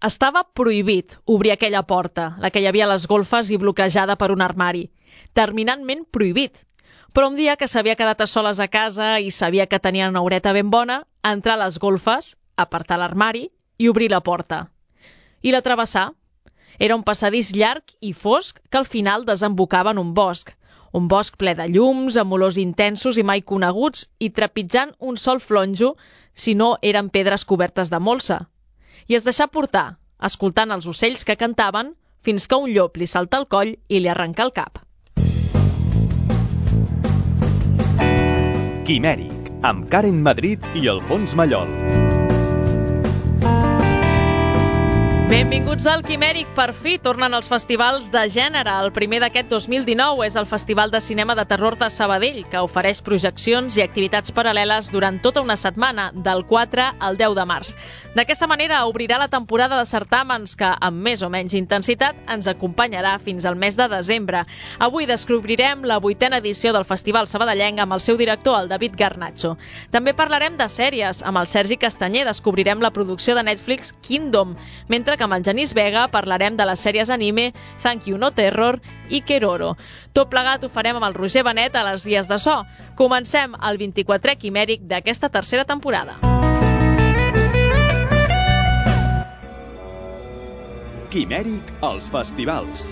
Estava prohibit obrir aquella porta, la que hi havia a les golfes i bloquejada per un armari. Terminantment prohibit. Però un dia que s'havia quedat a soles a casa i sabia que tenia una horeta ben bona, entrar a les golfes, apartar l'armari i obrir la porta. I la travessar. Era un passadís llarg i fosc que al final desembocava en un bosc ple de llums, amb olors intensos i mai coneguts i trepitjant un sol flonjo, si no eren pedres cobertes de molsa. I es deixà portar, escoltant els ocells que cantaven, fins que un llop li salta al coll i li arrenca el cap. Quimèric, amb Karen Madrid i Alfons Mallol. Benvinguts al Quimèric. Per fi tornen els festivals de gènere. El primer d'aquest 2019 és el Festival de Cinema de Terror de Sabadell, que ofereix projeccions i activitats paral·leles durant tota una setmana, del 4 al 10 de març. D'aquesta manera obrirà la temporada de certàmens que, amb més o menys intensitat, ens acompanyarà fins al mes de desembre. Avui descobrirem la 8a edició del Festival sabadellenc amb el seu director, el David Garnacho. També parlarem de sèries. Amb el Sergi Castanyer descobrirem la producció de Netflix Kingdom, mentre que amb el Genís Vega parlarem de les sèries anime Thank You No Terror i Keroro. Tot plegat ho farem amb el Roger Benet a les Guies de So. Comencem el 24è Quimèric d'aquesta tercera temporada. Quimèric als festivals.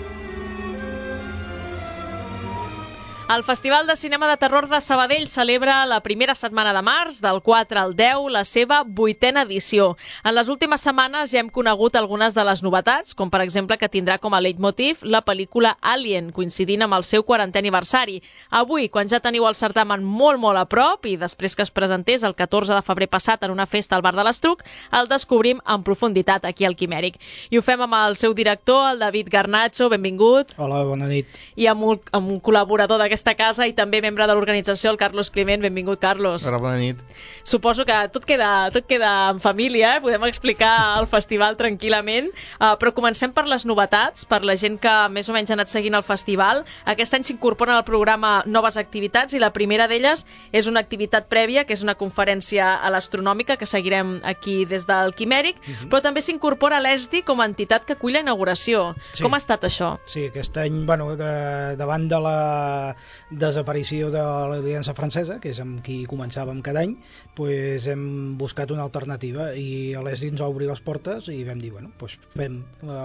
El Festival de Cinema de Terror de Sabadell celebra la primera setmana de març, del 4 al 10, la seva 8a edició. En les últimes setmanes ja hem conegut algunes de les novetats, com per exemple que tindrà com a leitmotiv la pel·lícula Alien, coincidint amb el seu 40è aniversari. Avui, quan ja teniu el certamen molt a prop i després que es presentés el 14 de febrer passat en una festa al bar de l'Estruc, el descobrim en profunditat aquí al Quimèric. I ho fem amb el seu director, el David Garnacho. Benvingut. Hola, bona nit. I amb un col·laborador d'aquesta casa i també membre de l'organització, el Carlos Climent. Benvingut, Carlos. Hola, bona nit. Suposo que tot queda en família, podem explicar el festival tranquil·lament, però comencem per les novetats, per la gent que més o menys ha anat seguint el festival. Aquest any s'incorporen al programa noves activitats i la primera d'elles és una activitat prèvia, que és una conferència a l'astronòmica que seguirem aquí des del Quimèric, però també s'incorpora l'ESDI com a entitat que acull la inauguració. Sí. Com ha estat això? Sí, aquest any, davant de la desaparició de l'Aliança Francesa, que és amb qui començàvem cada any, doncs hem buscat una alternativa i a l'ESDI ens va obrir les portes i vam dir, fem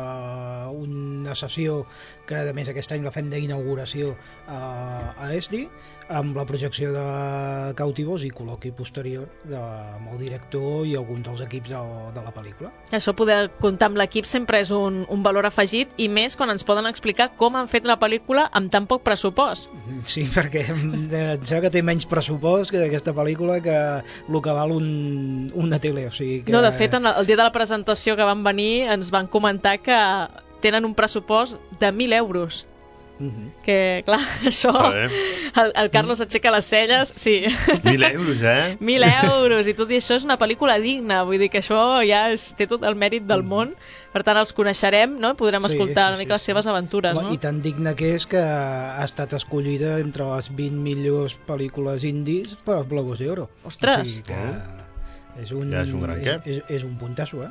una sessió que a més aquest any la fem d'inauguració a ESDI, amb la projecció de Cautivos i col·loqui posterior amb el director i alguns dels equips de la pel·lícula. Això, poder comptar amb l'equip sempre és un valor afegit, i més quan ens poden explicar com han fet la pel·lícula amb tan poc pressupost. Sí, perquè em sembla que té menys pressupost que aquesta pel·lícula que el que val una tele. O sigui que... No, de fet, el dia de la presentació que van venir ens van comentar que tenen un pressupost de 1.000 euros. Que, clar, això... El Carlos aixeca les celles, sí. 1.000 euros, 1.000 euros, i tot i això és una pel·lícula digna, vull dir que això ja té tot el mèrit del món, per tant els coneixerem, no? Podrem escoltar una mica les seves aventures, no? I tan digna que és que ha estat escollida entre les 20 millors pel·lícules indis per als Globos d'Oro. Ostres! O sigui que és un gran què? És un puntasso,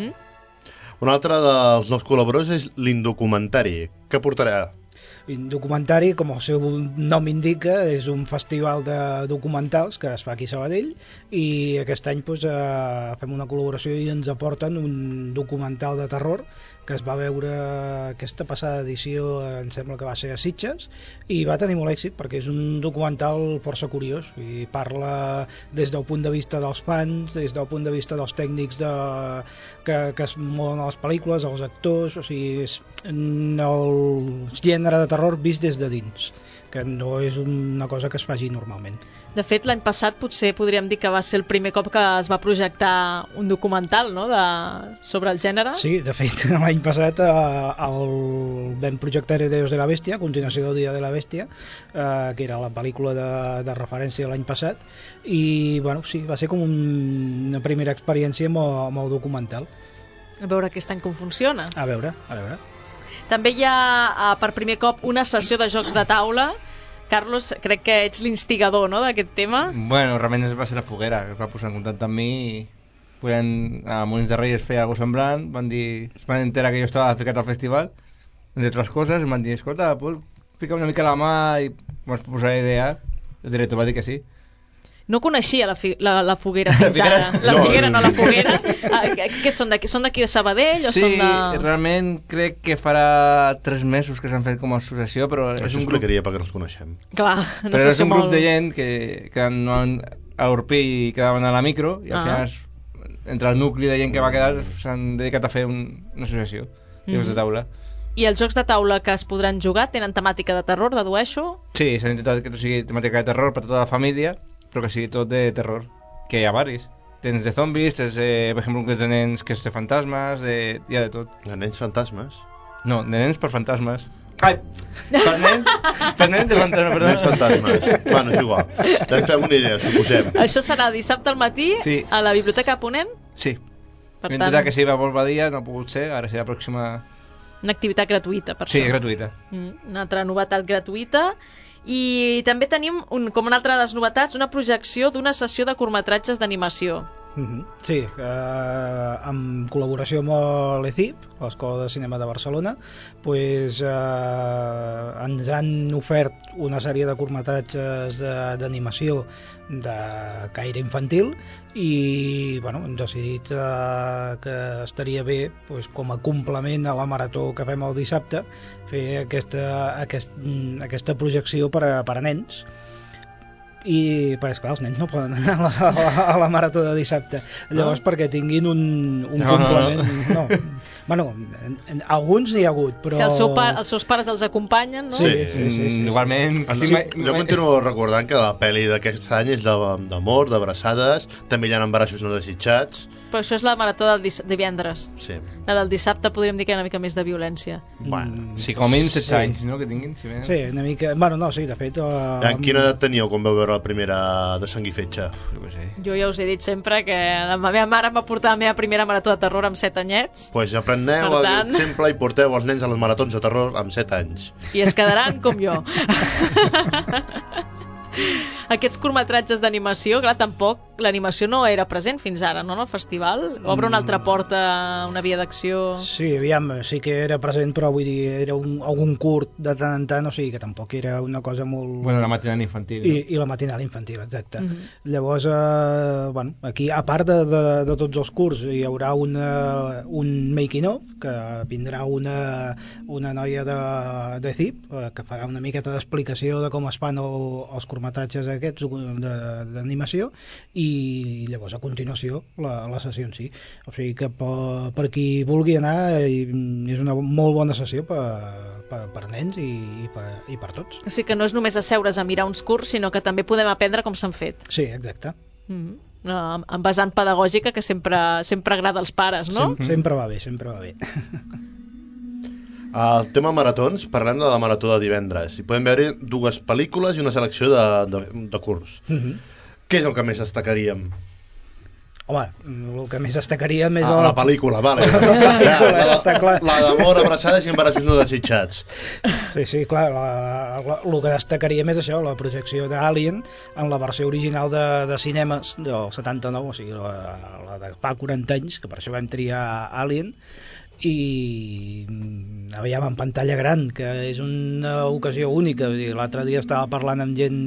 Un altre dels nous col·laboradors és l'Indocumentari. Què portarà? Documentari, com el seu nom indica, és un festival de documentals que es fa aquí a Sabadell, i aquest any fem una col·laboració i ens aporten un documental de terror que es va veure aquesta passada edició, em sembla que va ser a Sitges, i va tenir molt èxit perquè és un documental força curiós i parla des del punt de vista dels fans, des del punt de vista dels tècnics que es mouen a les pel·lícules, els actors, o sigui, és el gènere de terror vist des de dins, que no és una cosa que es faci normalment. De fet, l'any passat potser podríem dir que va ser el primer cop que es va projectar un documental, no?, sobre el gènere. Sí, de fet, l'any passat vam projectar Herederos de la Bèstia, a continuació del Dia de la Bèstia, que era la pel·lícula de referència l'any passat, i sí, va ser com una primera experiència amb el documental. A veure aquest any com funciona. A veure. També hi ha per primer cop una sessió de jocs de taula. Carlos, crec que ets l'instigador, no?, d'aquest tema. Bueno, realment va ser la Foguera que es va posar en contacte amb mi i a Molins de Reyes feia alguna cosa semblant, es van enterar que jo estava ficat al festival, entre altres coses, em van dir, escolta, pues, fica una mica la mà i vas posar a idear. El director va dir que sí. No coneixia la foguera fins ara. La figuera, no la foguera. Què són d'aquí? Són d'aquí de Sabadell? Sí, o són de... realment crec que farà 3 mesos que s'han fet com a associació, però Això és un grup... explicaria perquè els coneixem. Clar, Però és un grup de gent que no han a Orpí i quedaven a la micro i al final entre el nucli de gent que va quedar s'han dedicat a fer una associació de jocs de taula. I els jocs de taula que es podran jugar tenen temàtica de terror, dedueixo? Sí, s'ha intentat que no sigui temàtica de terror per tota la família, però que sigui tot de terror, que hi ha varis. Tens de zombis, tens per exemple un que és de nens que és de fantasmes, hi ha de tot. De nens fantasmes? No, de nens per fantasmes. Ai! Per nens de fantasmes, perdó. Nens fantasmes. Bueno, és igual. Ens fem una idea, suposem. Això serà dissabte al matí a la Biblioteca Ponent? Sí. Per Vam intentar que sigui a Volvadia, no ha pogut ser, ara serà la pròxima... Una activitat gratuïta, per això. Sí, gratuïta. Una altra novetat gratuïta. I també tenim, com una altra de les novetats, una projecció d'una sessió de curtmetratges d'animació. Sí, en col·laboració amb l'ECIP, l'Escola de Cinema de Barcelona, pues, ens han ofert una sèrie de curtmetratges d'animació de caire infantil i bueno, hem decidit que estaria bé pues, com a complement a la marató que fem el dissabte fer aquesta projecció per a nens. I però esclar, els nens no poden anar a la marató de dissabte, llavors perquè tinguin un complement. No. Bueno, alguns n'hi ha hagut, però... Si els seus pares els acompanyen, no? Sí. Igualment. Jo continuo recordant que la pel·li d'aquest any és d'amor, d'abraçades, també hi ha embarassos no desitjats. Però això és la marató del divendres. Sí. La del dissabte podríem dir que hi ha una mica més de violència. Bueno, sí, com a mínim 16 anys, no?, que tinguin. Si sí, una mica... Bueno, no, sí, de fet... Quina edat teníeu quan vau veure la primera de Sang i Fetge? Jo ja us he dit sempre que la meva mare em va portar la meva primera marató de terror amb 7 anyets. Pues apreneu exemple i porteu els nens a les maratons de terror amb 7 anys. I es quedaran com jo. Aquests curtmetratges d'animació, clar, tampoc l'animació no era present fins ara, no, en el festival? Obre una altra porta, una via d'acció... Sí, aviam, sí que era present, però vull dir, era algun curt de tant en tant, o sigui que tampoc era una cosa molt... Bueno, la matinal infantil. No? I la matinal infantil, exacte. Llavors, bueno, aquí, a part de tots els curts, hi haurà un making-of, que vindrà una noia de CIP, que farà una miqueta d'explicació de com es fan els curtmetratges aquests d'animació i llavors a continuació la sessió en si. O sigui que per qui vulgui anar és una molt bona sessió per nens i per tots. O sigui que no és només asseure's a mirar uns curts, sinó que també podem aprendre com s'han fet. Sí, exacte. En vessant pedagògica que sempre agrada als pares, no? Sempre va bé, sempre va bé. El tema maratons, parlem de la marató de divendres. Hi podem veure 2 pel·lícules i una selecció de curts. Què és el que més destacaríem? Home, el que més destacaríem és... La pel·lícula, vale. La d'amor, abraçades i embarassos no desitjats. Sí, clar, el que destacaríem és això, la projecció d'Alien en la versió original de cinemes del 79, o sigui, la de fa 40 anys, que per això vam triar Alien, i aviam en pantalla gran, que és una ocasió única. L'altre dia estava parlant amb gent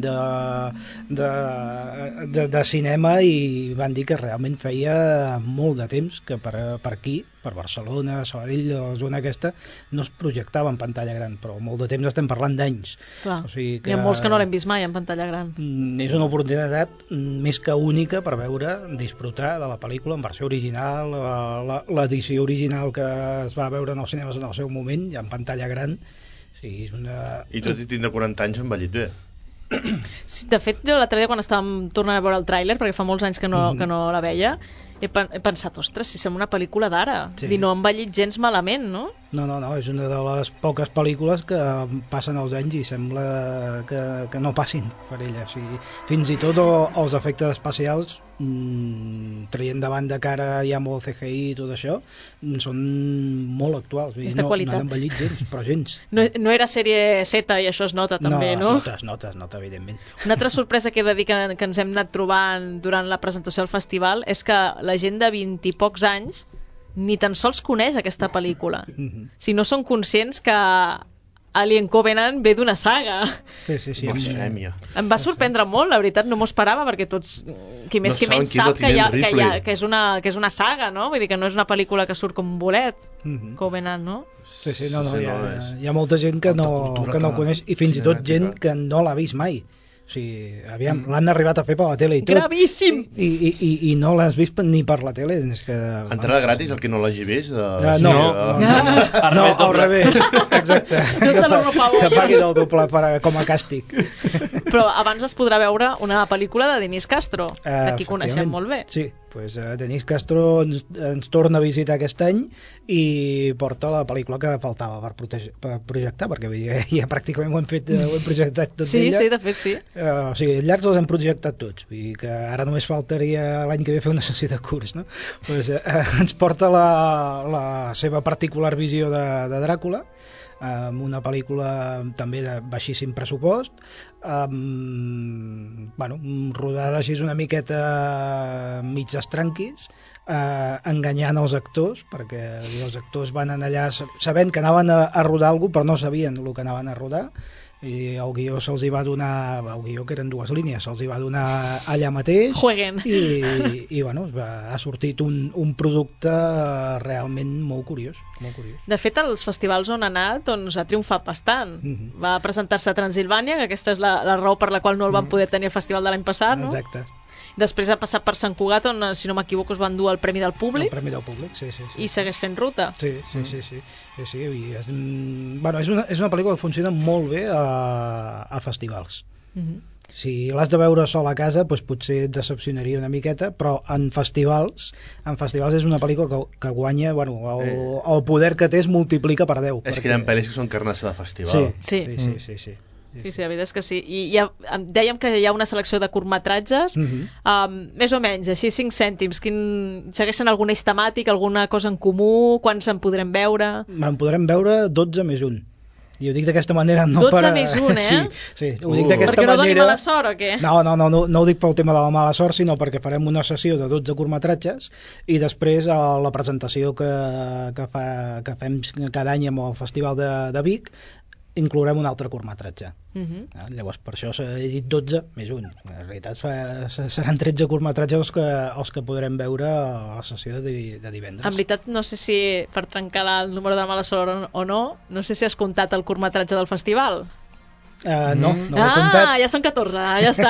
de cinema i van dir que realment feia molt de temps que per aquí, per Barcelona, Sabadell, la zona aquesta, no es projectava en pantalla gran, però molt de temps estem parlant d'anys. Clar, o sigui que... hi ha molts que no l'hem vist mai en pantalla gran. És una oportunitat més que única per veure, disfrutar de la pel·lícula en versió original, l'edició original que es va veure en els cinemes en el seu moment, ja en pantalla gran. Sí, és una... I tot i tindre 40 anys han envellit bé. De fet, jo l'altre dia quan estàvem tornant a veure el tràiler, perquè fa molts anys que no la veia, he pensat, ostres, si sembla una pel·lícula d'ara. Sí. No ha envellit gens malament, no? No, és una de les poques pel·lícules que passen els anys i sembla que no passin per ella. O sigui, fins i tot els efectes especials, traient de banda que ara hi ha molt CGI i tot això, són molt actuals. És de qualitat. No han envellit gens, però gens. No era sèrie Z i això es nota també, no? Es nota, evidentment. Una altra sorpresa que he de dir que ens hem anat trobant durant la presentació del festival és que la gent de 20 i pocs anys ni tan sols coneix aquesta pel·lícula. Si no són conscients que Alien Covenant ve d'una saga. Sí. Blasfèmia. Em va sorprendre molt, la veritat, no m'ho esperava, perquè tots, qui més qui menys sap que és una saga, no? Vull dir que no és una pel·lícula que surt com un bolet, Covenant, no? Sí, hi ha molta gent que no coneix, i fins i tot gent que no l'ha vist mai. O sigui, aviam, l'han arribat a fer per la tele i tot. Gravíssim! I no l'has vist ni per la tele. És que, entrada gratis, el que no l'hagi vist? No, al revés. Exacte. Que pagui del doble com a càstig. Però abans es podrà veure una pel·lícula de Denis Castro, que aquí coneixem molt bé. Sí, doncs Denis Castro ens torna a visitar aquest any i porta la pel·lícula que faltava per projectar, perquè ja pràcticament ho hem projectat tot d'ella. Sí, de fet sí. O sigui, llargs els hem projectat tots, vull dir que ara només faltaria l'any que ve fer una sessió de curs, no? Pues, ens porta la seva particular visió de Dràcula, amb una pel·lícula també de baixíssim pressupost, rodada així una miqueta mig estranquis, enganyant els actors, perquè els actors van anar allà sabent que anaven a rodar alguna cosa, però no sabien el que anaven a rodar, i el guió se'ls hi va donar, el guió que eren 2 línies, se'ls hi va donar allà mateix. Jueguen. I ha sortit un producte realment molt curiós. De fet, als festivals on ha anat doncs, ha triomfat bastant. Va presentar-se a Transilvània, que aquesta és la raó per la qual no el van poder tenir al festival de l'any passat, no? Exacte. Després ha passat per Sant Cugat, on, si no m'equivoco, es van dur el Premi del Públic. El Premi del Públic, sí. I segueix fent ruta. Sí. I és una pel·lícula que funciona molt bé a festivals. Si l'has de veure sol a casa, doncs potser et decepcionaria una miqueta, però en festivals és una pel·lícula que guanya, el poder que té es multiplica per 10. És que hi ha pel·lis que són carnassa de festival. Sí. Sí, la veritat és que sí. I ja dèiem que hi ha una selecció de curtmetratges, més o menys, així 5 cèntims. Segueixen algun eix temàtic, alguna cosa en comú? Quants en podrem veure? En podrem veure 12 més 1. I ho dic d'aquesta manera 12 més 1, Sí, ho dic d'aquesta perquè manera... no doni mala sort, o què? No ho dic pel tema de la mala sort, sinó perquè farem una sessió de 12 curtmetratges i després a la presentació que fem cada any amb el Festival de Vic inclourem un altre curtmetratge. Llavors per això he dit 12 més 1. En realitat seran 13 curtmetratges els que podrem veure a la sessió de divendres. En veritat, no sé si per trencar el número de mala sort o no sé si has comptat el curtmetratge del festival. No l'he comptat. Ja són 14, ja està.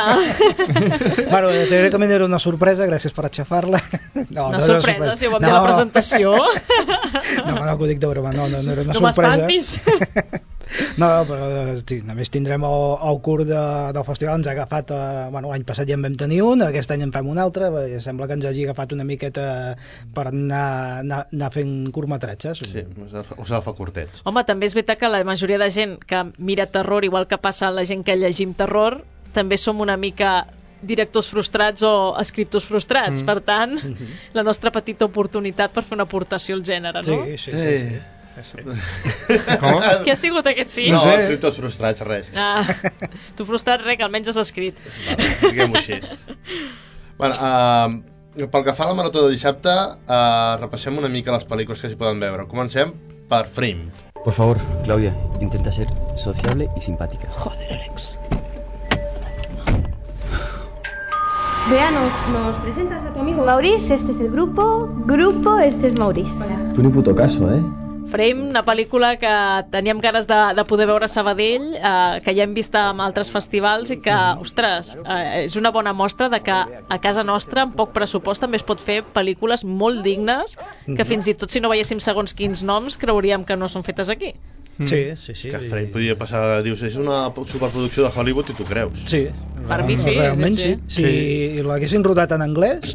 Teòricament era una sorpresa, gràcies per aixafar-la. Una sorpresa, si ho vam dir a la presentació. No, que ho dic de broma, no era una sorpresa. No m'espantis. No, però sí, només tindrem el curs del festival. Ens ha agafat, l'any passat ja en vam tenir un, aquest any en fem un altre, sembla que ens hagi agafat una miqueta per anar fent curtmetratges. Sí, us agafa curtets. Home, també és veritat que la majoria de gent que mira terror, igual que passa a la gent que llegim terror, també som una mica directors frustrats o escriptors frustrats. Per tant, la nostra petita oportunitat per fer una aportació al gènere, no? Sí. Com? Què ha sigut aquest sí? No, escriptors frustrats, res. Tu frustrat res, que almenys has escrit. Diguem-ho així. Pel que fa a la marató de dissabte, repassem una mica les pel·lícules que s'hi poden veure. Comencem per Framed. Por favor, Claudia, intenta ser sociable y simpática. Joder, Alex. Vea, nos presentas a tu amigo Maurice, este es el grupo, este es Maurice. Hola. Tú ni puto caso, ¿eh? Frame, una pel·lícula que teníem ganes de poder veure a Sabadell, que ja hem vist en altres festivals i que, ostres, és una bona mostra de que a casa nostra, amb poc pressupost, també es pot fer pel·lícules molt dignes, que fins i tot si no veiéssim segons quins noms, creuríem que no són fetes aquí. Sí. Que Frame podia passar, dius, és una superproducció de Hollywood i tu creus. Sí, per mi sí. Realment sí. Si l'haguessin rodat en anglès,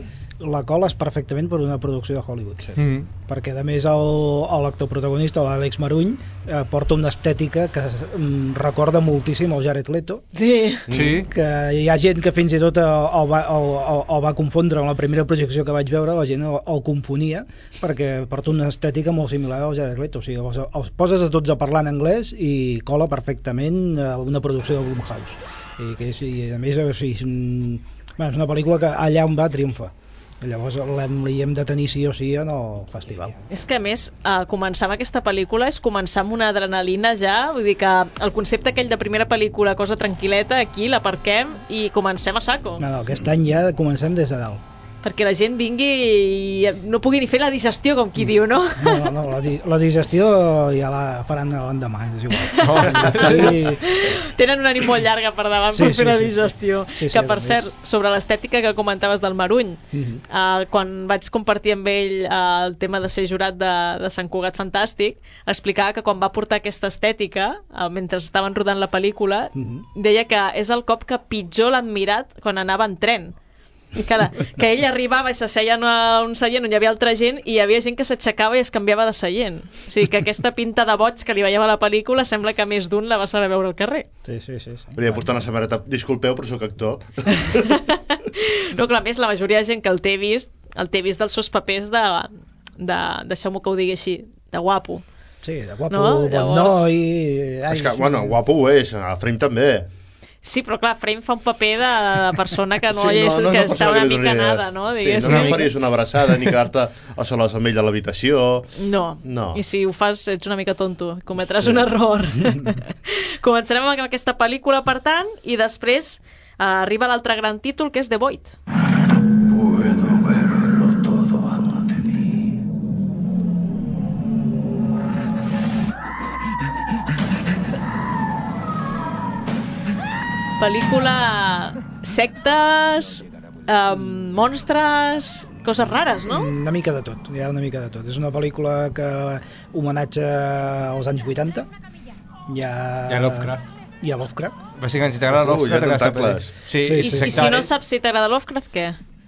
la coles perfectament per una producció de Hollywood. Sí. Perquè a més l'actor protagonista, l'Àlex Maruny, porta una estètica que recorda moltíssim el Jared Leto, Sí. que hi ha gent que fins i tot el va confondre en la primera projecció que vaig veure, la gent el confonia perquè porta una estètica molt similar al Jared Leto, o sigui, els poses a tots a parlar en anglès i cola perfectament una producció de Blumhouse i a més és una pel·lícula que allà on va triomfa. Llavors li hem de tenir sí o sí en el festival. És que a més, començar amb aquesta pel·lícula és començar amb una adrenalina ja, vull dir que el concepte aquell de primera pel·lícula, cosa tranquil·leta, aquí l'aparquem i comencem a saco. No, aquest any ja comencem des de dalt. Perquè la gent vingui i no pugui ni fer la digestió, com qui diu, no? No, la digestió ja la faran l'endemà, és igual. Tenen una nit molt llarga per davant per fer la digestió. Que, per cert, sobre l'estètica que comentaves del Maruny, quan vaig compartir amb ell el tema de ser jurat de Sant Cugat Fantàstic, explicava que quan va portar aquesta estètica, mentre estaven rodant la pel·lícula, deia que és el cop que pitjor l'han mirat quan anava en tren. I que ell arribava i s'asseia a un seient on hi havia altra gent i hi havia gent que s'aixecava i es canviava de seient. O sigui que aquesta pinta de boig que li veiem a la pel·lícula sembla que més d'un la va saber veure al carrer. Sí. Podria portar una samarreta, disculpeu però sóc actor. No, clar, més la majoria de gent que el té vist dels seus papers deixeu-m'ho que ho digui així, de guapo. Sí, de guapo, no? Bon noi... És que, bueno, guapo ho és, el Frame també. Sí, però clar, Frame fa un paper de persona que no està una mica nada, no? Sí, no faries una abraçada ni quedar-te a soles amb ell a l'habitació. No. I si ho fas ets una mica tonto, cometràs un error. Començarem amb aquesta pel·lícula, per tant, i després arriba l'altre gran títol, que és The Void. Puedo verlo todo ante mí. Pel·lícula sectes, monstres, coses rares, no? Una mica de tot, hi ha una mica de tot. És una pel·lícula que homenatge als anys 80. Hi ha Lovecraft. Bàsicament, si t'agrada Lovecraft... I si no saps si t'agrada Lovecraft, què?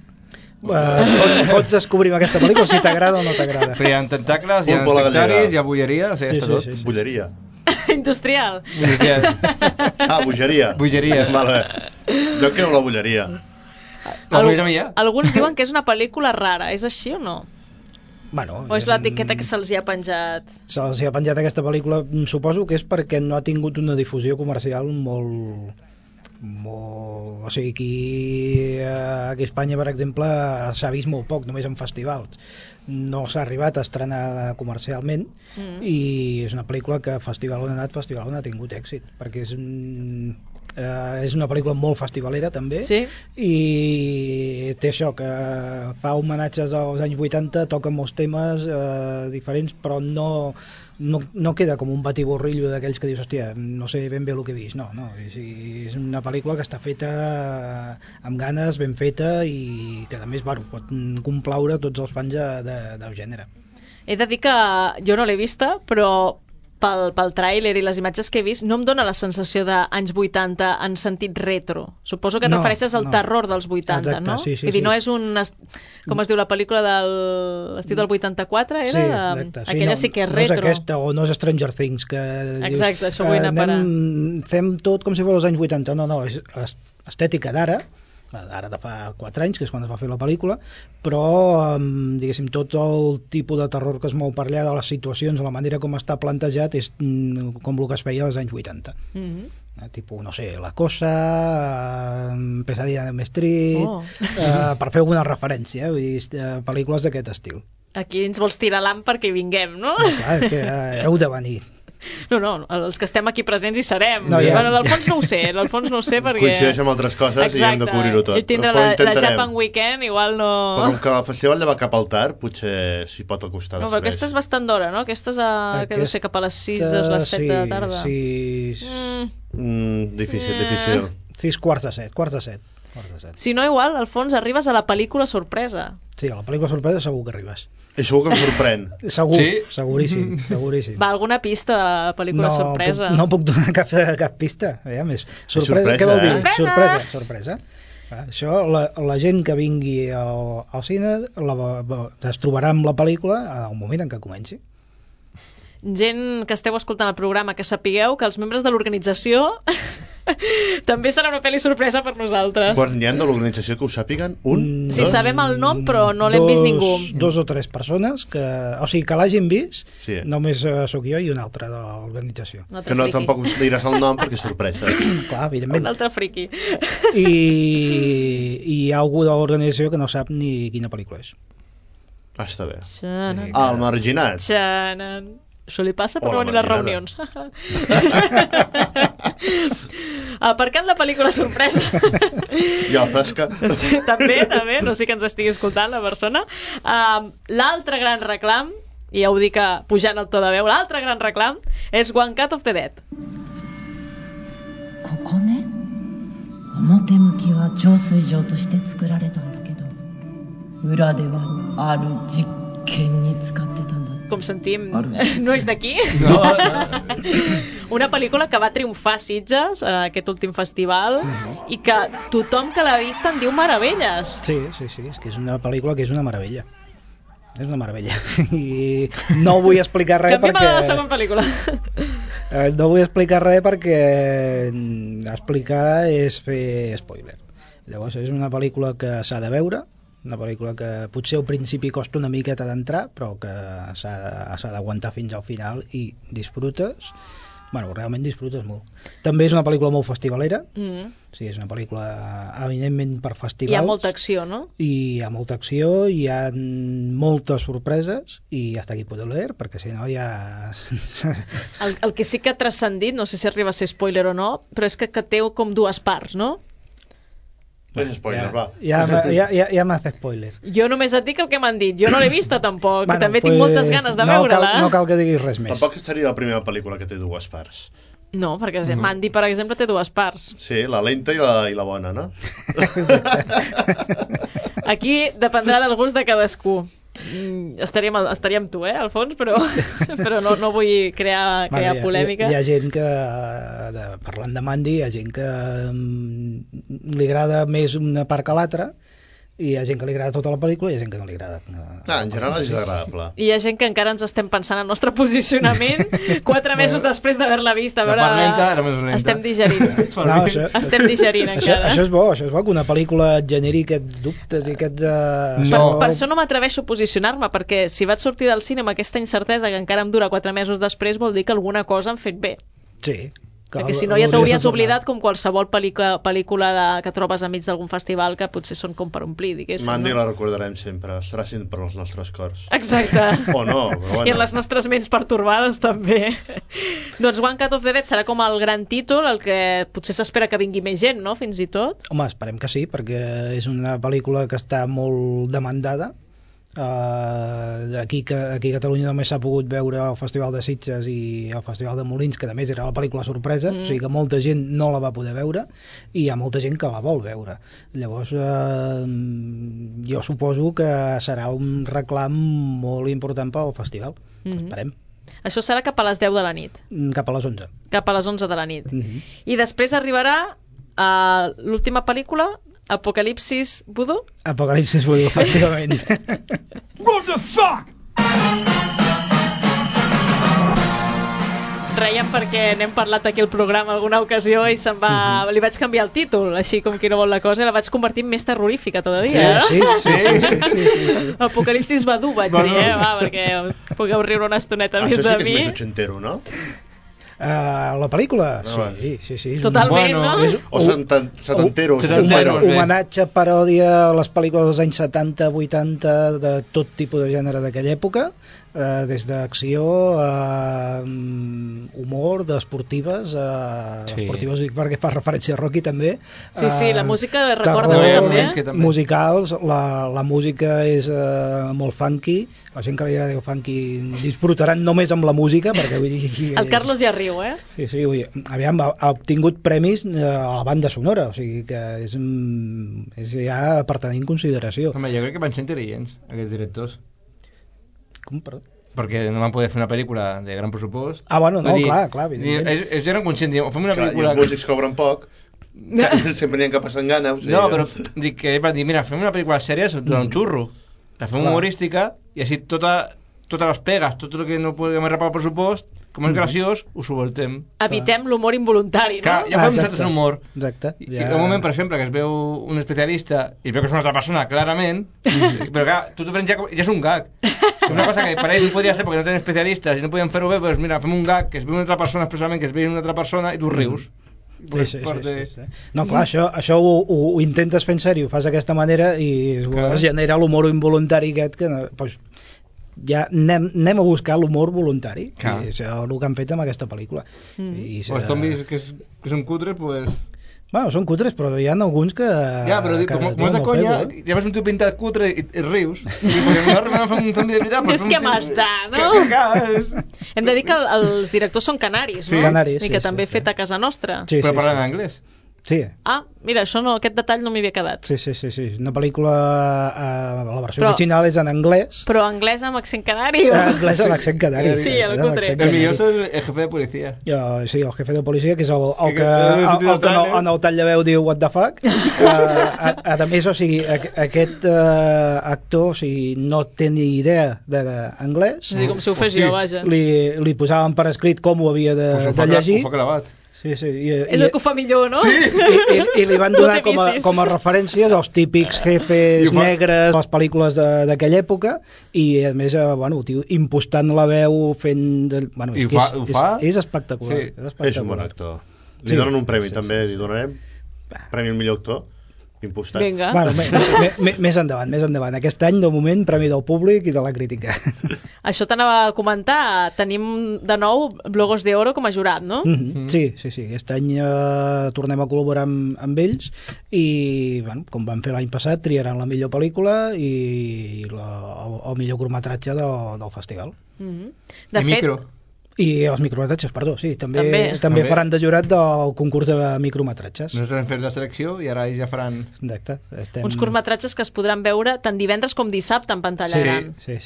Pots descobrir aquesta pel·lícula si t'agrada o no t'agrada. Però hi ha tentacles, hi ha insectaris, hi ha bulleria, o sigui, està tot. Bulleria. Industrial. Bogeria. Vale. Jo creu la bulleria. Alguns diuen que és una pel·lícula rara, és així o no? Bueno, o és l'etiqueta que se'ls hi ha penjat? Se'ls hi ha penjat aquesta pel·lícula, suposo que és perquè no ha tingut una difusió comercial molt... O sigui, aquí a Espanya, per exemple, s'ha vist molt poc, només en festivals. No s'ha arribat a estrenar comercialment i és una pel·lícula que festival on ha anat, festival on ha tingut èxit, perquè és una pel·lícula molt festivalera també, i té això, que fa homenatges als anys 80, toca molts temes diferents, però no queda com un batiborrillo d'aquells que dius, hòstia, no sé ben bé el que he vist, no, és una pel·lícula que està feta amb ganes, ben feta, i que a més pot complaure tots els fans del gènere. He de dir que jo no l'he vista, però pel tràiler i les imatges que he vist no em dóna la sensació d'anys 80 en sentit retro. Suposo que et refereixes al terror dels 80, exacte, no? Sí, no és un... Com es diu la pel·lícula de l'estiu del 84? Era? Sí, exacte. Aquella sí que és retro. No és aquesta, o no és Stranger Things, que exacte, això vull anar a parar. Fem tot com si fos els anys 80. No, és estètica d'ara de fa 4 anys, que és quan es va fer la pel·lícula, però, diguéssim, tot el tipus de terror que es mou per allà, de les situacions, la manera com està plantejat, és com el que es feia als anys 80. Tipus, no sé, La Cosa, Pesadilla de Street, per fer alguna referència, pel·lícules d'aquest estil. Aquí ens vols tirar l'am perquè hi vinguem, no? Clar, és que heu de venir. No, els que estem aquí presents hi serem. Bueno, l'Alfons no ho sé, perquè... Coincideix amb altres coses i hem de cobrir-ho tot. I tindre la Japan Weekend, igual no... Però com que el festival ja va cap al tard, potser s'hi pot acostar després. No, però aquesta és bastant d'hora, no? Aquesta és que deu ser cap a les 6 o les 7 de la tarda. Difícil. 6:45. Si no, igual, Alfons, arribes a la pel·lícula sorpresa. Sí, a la pel·lícula sorpresa segur que arribes. I segur que em sorprèn. Segur, sí? Seguríssim. Va, alguna pista de la pel·lícula sorpresa? No puc donar cap pista. Sorpresa, què vol dir? Sorpresa. Això, la gent que vingui al cine es trobarà amb la pel·lícula al moment en què comenci. Gent que esteu escoltant el programa, que sapigueu que els membres de l'organització també serà una pel·li sorpresa per nosaltres. Quan n'hi ha de l'organització que ho sàpiguen? Sí, sabem el nom, però no l'hem vist ningú. 2 o 3 persones que l'hagin vist, sí. Només sóc jo i un altre de l'organització. Que no, tampoc us diràs el nom perquè és sorpresa. Clar, evidentment. Un altre friqui. I hi ha algú de l'organització que no sap ni quina pel·lícula és. Està bé. Xanan. El marginat. Xanan. Això li passa per no venir a les reunions. Aparcant la pel·lícula sorpresa. I el Zasca. Sí, també, no sé que ens estigui escoltant la persona. L'altre gran reclam, i ja ho dic pujant el to de veu, l'altre gran reclam és One Cut of the Dead. ここね、表向きは浄水場として作られたんだけど、裏ではある実験に使ってたんだ。 Com sentim, no és d'aquí. No. Una pel·lícula que va triomfar a Sitges aquest últim festival i que tothom que l'ha vist en diu meravelles. Sí, és que és una pel·lícula que és una meravella. És una meravella. I no vull explicar res perquè... Canviem a la següent pel·lícula. No vull explicar res perquè explicar és fer spoiler. Llavors és una pel·lícula que s'ha de veure, una pel·lícula que potser al principi costa una miqueta d'entrar, però que s'ha d'aguantar fins al final i disfrutes, realment disfrutes molt. També és una pel·lícula molt festivalera, sí, és una pel·lícula evidentment per festivals. Hi ha molta acció, no? I hi ha molta acció, hi ha moltes sorpreses, i hasta aquí puedo leer, perquè si no ja... El que sí que ha transcendit, no sé si arriba a ser spoiler o no, però és que té com 2 parts, no? És spoiler, va. Ja m'has fet spoiler. Jo només et dic el que m'han dit. Jo no l'he vista tampoc. També tinc moltes ganes de veure-la. No cal que diguis res més. Tampoc seria la primera pel·lícula que té 2 parts. No, perquè m'han dit, per exemple, té 2 parts. Sí, la lenta i la bona, no? Aquí dependrà del gust de cadascú. Estaria amb tu, Alfons, però no vull crear polèmica. Hi ha gent que, parlant de Mandy, hi ha gent que li agrada més una part que l'altra, i hi ha gent que li agrada tota la pel·lícula i hi ha gent que no li agrada. En general és agradable. I hi ha gent que encara ens estem pensant en el nostre posicionament 4 mesos després d'haver-la vist, a veure... Estem digerint. Estem digerint encara. Això és bo, que una pel·lícula et generi aquests dubtes i aquests... Per això no m'atreveixo a posicionar-me, perquè si vaig sortir del cinema aquesta incertesa que encara em dura 4 mesos després, vol dir que alguna cosa han fet bé. Sí. Perquè si no ja t'hauries oblidat com qualsevol pel·lícula que trobes enmig d'algun festival que potser són com per omplir, diguéssim. Mandy la recordarem sempre, estarà sempre als nostres cors. Exacte. O no, però bueno. I en les nostres ments pertorbades també. Doncs One Cut of the Dead serà com el gran títol, el que potser s'espera que vingui més gent, no?, fins i tot. Home, esperem que sí, perquè és una pel·lícula que està molt demandada. Aquí a Catalunya només s'ha pogut veure el Festival de Sitges i el Festival de Molins, que a més era la pel·lícula sorpresa, o sigui que molta gent no la va poder veure i hi ha molta gent que la vol veure. Llavors jo suposo que serà un reclam molt important pel festival. Esperem. Això serà cap a les 10 de la nit. Cap a les 11. Cap a les 11 de la nit. I després arribarà l'última pel·lícula, Apocalipsis Voodoo? Apocalipsis Voodoo, efectivament. What the fuck? Reiem perquè n'hem parlat aquí al programa alguna ocasió i li vaig canviar el títol, així com qui no vol la cosa, i la vaig convertir en més terrorífica todavía. Sí. Apocalipsis Voodoo vaig dir, perquè pugueu riure una estoneta més de mi. Això sí que és més ochentero, no? La pel·lícula? Sí. Totalment, no? O setantero. Homenatge, paròdia a les pel·lícules dels anys 70, 80, de tot tipus de gènere d'aquella època, des d'acció a humor, d'esportives, esportives perquè fa referència a Rocky també. Sí, la música recorda també. Musicals, la música és molt funky, la gent que li agrada el funky disfrutaran només amb la música, perquè vull dir... El Carlos ja riu, Sí, aviam, ha obtingut premis a la banda sonora, o sigui que és ja per tenir en consideració. Home, jo crec que van ser intel·ligents, aquests directors. Com, perdó? Perquè no van poder fer una pel·lícula de gran pressupost. Bueno, no, clar, evidentment. Ells eren conscients, fem una pel·lícula... I els músics cobren poc. Sempre n'hi ha que passen gana. O sigui, No, però dic que van dir, mira, fem una pel·lícula sèria sobre un xurro. La fem humorística i així totes les pegues, tot el que no podem arrapar el pressupost, com és graciós, ho subvertem. Evitem l'humor involuntari, no? Clar, ja fem nosaltres l'humor. Exacte. I en un moment, per exemple, que es veu un especialista i veu que és una altra persona, clarament, però clar, tu t'ho prens ja és un gag. És una cosa que per ells no podria ser perquè no tenen especialistes i no podien fer-ho bé, doncs mira, fem un gag que es veu una altra persona expressament, que es veu una altra persona i tu rius. Sí. No, clar, això ho intentes fer en sèrio, fas d'aquesta manera i es genera l'humor involuntari aquest que pues, ja anem a buscar l'humor voluntari i això és el que han fet amb aquesta pel·lícula. Els zombis que són cutres, pues... Bueno, són cutres, però hi ha alguns que... Ja, però com és de conya, ja ves un tio pintat cutre i rius. I no fem un zombi de veritat... És que m'has de, no? Hem de dir que els directors són canaris, no? Sí, canaris, i que també fet a casa nostra. Sí, però parlen anglès. Sí. Ah, mira, això no, aquest detall no m'hi havia quedat. Sí. Una pel·lícula, la versió original és en anglès. Però anglès amb accent canari? Anglès amb accent canari. Sí, a la cutre. El millor és el jefe de policia. Sí, el jefe de policia, que és el que en el tall de veu diu what the fuck. A més, o sigui, aquest actor, o sigui, no té ni idea d'anglès. Com si ho fes jo, vaja. Li posaven per escrit com ho havia de llegir. Ho fa clavat. Sí. És el que ho fa millor, no? Sí. I li van donar com a referències els típics jefes negres de les pel·lícules d'aquella època i a més, bueno, impostant la veu fent... Bueno, és espectacular. És un bon actor. Li donen un premi també, li donarem premi al millor actor. Impostat. Vinga. Bueno, més endavant. Aquest any, de moment, premi del públic i de la crítica. Això t'anava a comentar. Tenim de nou Blogos de Oro com a jurat, no? Sí. Aquest any tornem a col·laborar amb ells i, bueno, com vam fer l'any passat, triaran la millor pel·lícula i el millor curtmetratge del festival. De fet, micro. I els micrometratges, perdó, sí, també faran de jurat del concurs de micrometratges. Nosaltres hem fet la selecció i ara ells ja faran... Exacte. Uns curtmetratges que es podran veure tant divendres com dissabte en pantalla gran. Sí.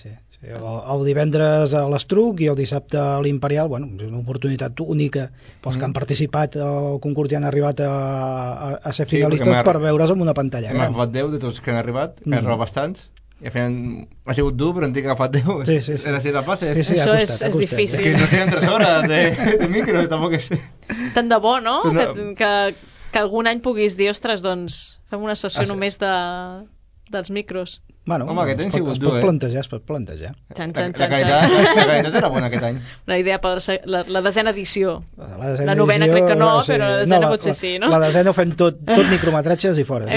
El divendres a l'Estruc i el dissabte a l'Imperial, bueno, és una oportunitat única pels que han participat al concurs i han arribat a ser finalistes per veure's en una pantalla gran. Hem agafat 10 de tots que han arribat, han arribat bastants. I al final ha sigut dur, però en tinc agafat 10. Sí. Era així de passes. Sí, això és difícil. És que no siguin 3 hores de micro, tampoc és... Tant de bo, no? Que algun any puguis dir, ostres, doncs fem una sessió només dels micros. Bueno, home, aquest any ha sigut dur, es pot plantejar. La qualitat era bona aquest any. Una idea per la desena edició. La novena crec que no, però la desena potser sí, no? La desena ho fem tot micrometratges i fora.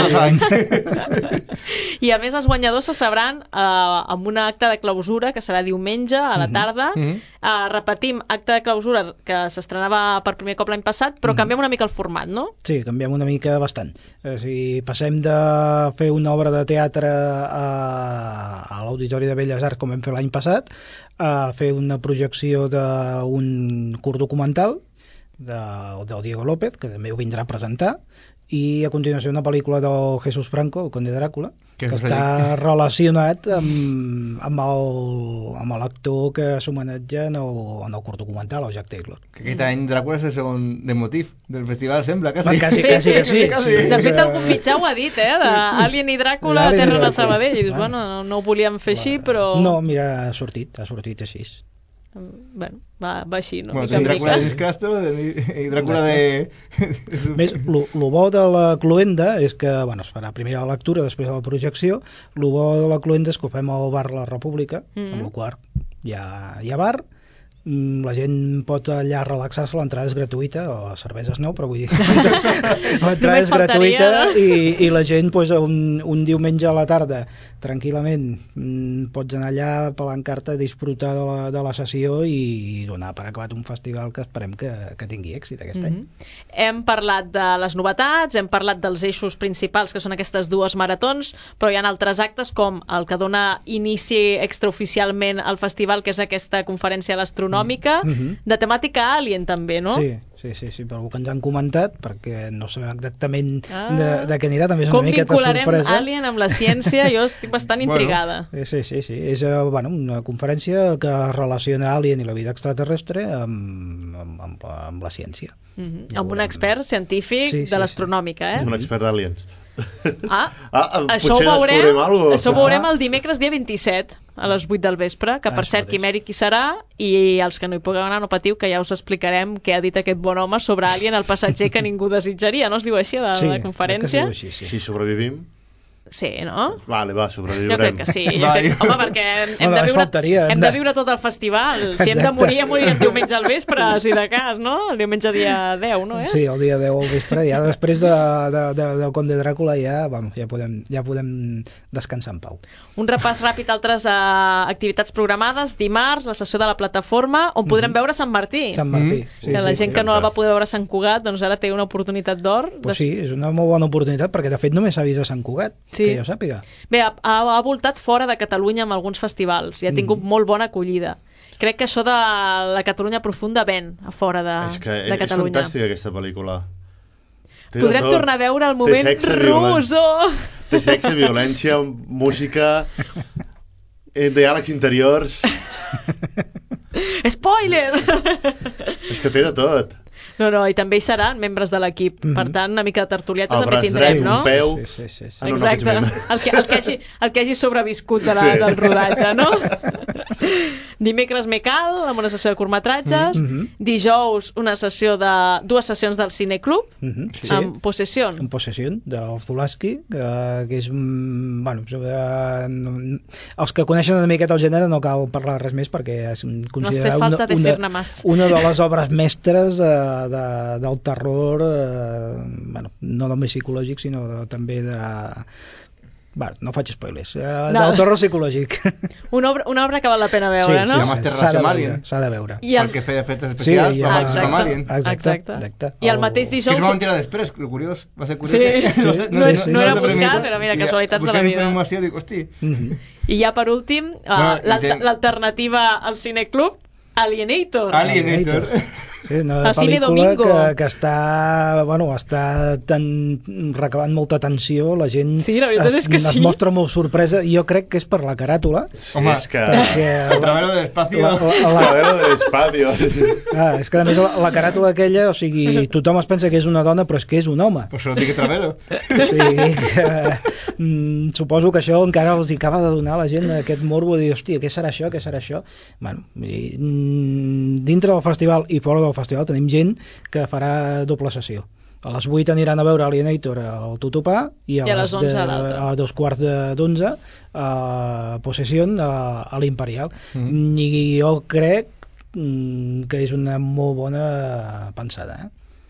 I a més els guanyadors se sabran amb un acte de clausura que serà diumenge a la tarda. Repetim, acte de clausura que s'estrenava per primer cop l'any passat, però canviem una mica el format, no? Sí, canviem una mica bastant. O sigui, passem de fer una obra de teatre a l'Auditori de Belles Arts com vam fer l'any passat a fer una projecció d'un curt documental del Diego López, que també ho vindrà a presentar, i a continuació una pel·lícula del Jesús Franco, el Conde Dràcula, que està relacionat amb l'actor que s'homenatja en el curt documental, el Jack Taylor. Que aquest any Dràcula és el segon leitmotiv del festival, sembla, quasi. Sí. De fet, algun mitjà ho ha dit, d'Alien i Dràcula a Terra de Sabadell. I dius, bueno, no ho volíem fer així, però... No, mira, ha sortit així. Bueno, va així, no? Bueno, Dràcula de Discastro i Dràcula de... Més, lo bo de la Cluenda és que, bueno, es farà primer la lectura, després de la projecció. Lo bo de la Cluenda és que ho fem al bar La República, amb el qual hi ha bar, la gent pot allà relaxar-se, l'entrada és gratuïta, o les cerveses no, però vull dir l'entrada és gratuïta i la gent pues, un diumenge a la tarda tranquil·lament pots anar allà pelant carta, disfrutar de la sessió i donar per acabat un festival que esperem que tingui èxit aquest any. Hem parlat de les novetats, hem parlat dels eixos principals que són aquestes dues maratons, però hi ha altres actes com el que dona inici extraoficialment al festival, que és aquesta conferència a l'astronòmica, de temàtica Alien també, no? Sí, Sí, per el que ens han comentat, perquè no sabem exactament de què anirà, també és una miqueta sorpresa. Com vincularem Alien amb la ciència? Jo estic bastant intrigada. Sí, és una conferència que relaciona Alien i la vida extraterrestre amb la ciència. Amb un expert científic de l'astronòmica, Un expert d'aliens. Això ho veurem el dimecres dia 27 a les 8 del vespre, que per cert Quimèric hi serà, i els que no hi pugueu anar no patiu, que ja us explicarem què ha dit aquest bon home sobre Alien, el passatger que ningú desitjaria, no es diu així a la conferència? Sí. Si sobrevivim. Sí, no? Vale, sobreviurem. Jo crec que sí. Home, perquè hem de viure tot el festival. Si hem de morir, morirem diumenge al vespre, si de cas, no? El diumenge dia 10, no és? Sí, el dia 10 al vespre. Ja després del Conde Dràcula ja podem descansar en pau. Un repàs ràpid altres activitats programades. Dimarts, la sessió de la plataforma, on podrem veure Sant Martí. Sant Martí. Que la gent que no la va poder veure a Sant Cugat, doncs ara té una oportunitat d'or. Sí, és una molt bona oportunitat, perquè de fet només s'ha vist a Sant Cugat. Que jo sàpiga. Bé, ha voltat fora de Catalunya amb alguns festivals i ha tingut molt bona acollida. Crec que això de la Catalunya profunda ven a fora de Catalunya. És fantàstica aquesta pel·lícula. Podrem tornar a veure el moment ruso. Té sexe, violència, música, diàlegs interiors. Spoiler! És que té de tot. No, i també hi seran membres de l'equip. Per tant, una mica de tertulieta també tindrem, no? El braç dret, un peu... Sí. Exacte. El que hagi sobreviscut del rodatge, no? Dimecres Mecal, amb una sessió de curtmetratges. Dijous, dues sessions del Cineclub, amb Possessió. Amb Possessió, de Oftulaski, que és... els que coneixen una miqueta el gènere no cal parlar res més, perquè es considera una de les obres mestres del terror, no només psicològic, sinó també de... no faig spoilers. Del terror psicològic. Una obra que val la pena veure, no? S'ha de veure. Perquè feia efectes especials amb Alien. Exacte. I el mateix dijous... Que es va mentir després, el curiós. Va ser curiós. Sí, no era buscat, era mira, casualitats de la vida. Buscant informació, dic, hosti. I ja per últim, l'alternativa al Cineclub, Alienator. Sí, una pel·lícula que està recabant molta atenció, la gent es mostra molt sorpresa, i jo crec que és per la caràtula. Home, és que... El travelo de l'espacio. El travelo de l'espacio. És que a més la caràtula aquella, o sigui, tothom es pensa que és una dona, però és que és un home. Pues se lo dic travelo. O sigui que suposo que això encara els acaba de donar a la gent aquest morbo de dir, hòstia, què serà això? Bueno, dintre del festival i fora del festival tenim gent que farà doble sessió. A les 8 aniran a veure Alienator al Tutupà i a les 11 a 2:15 a Possessió a l'Imperial. I jo crec que és una molt bona pensada,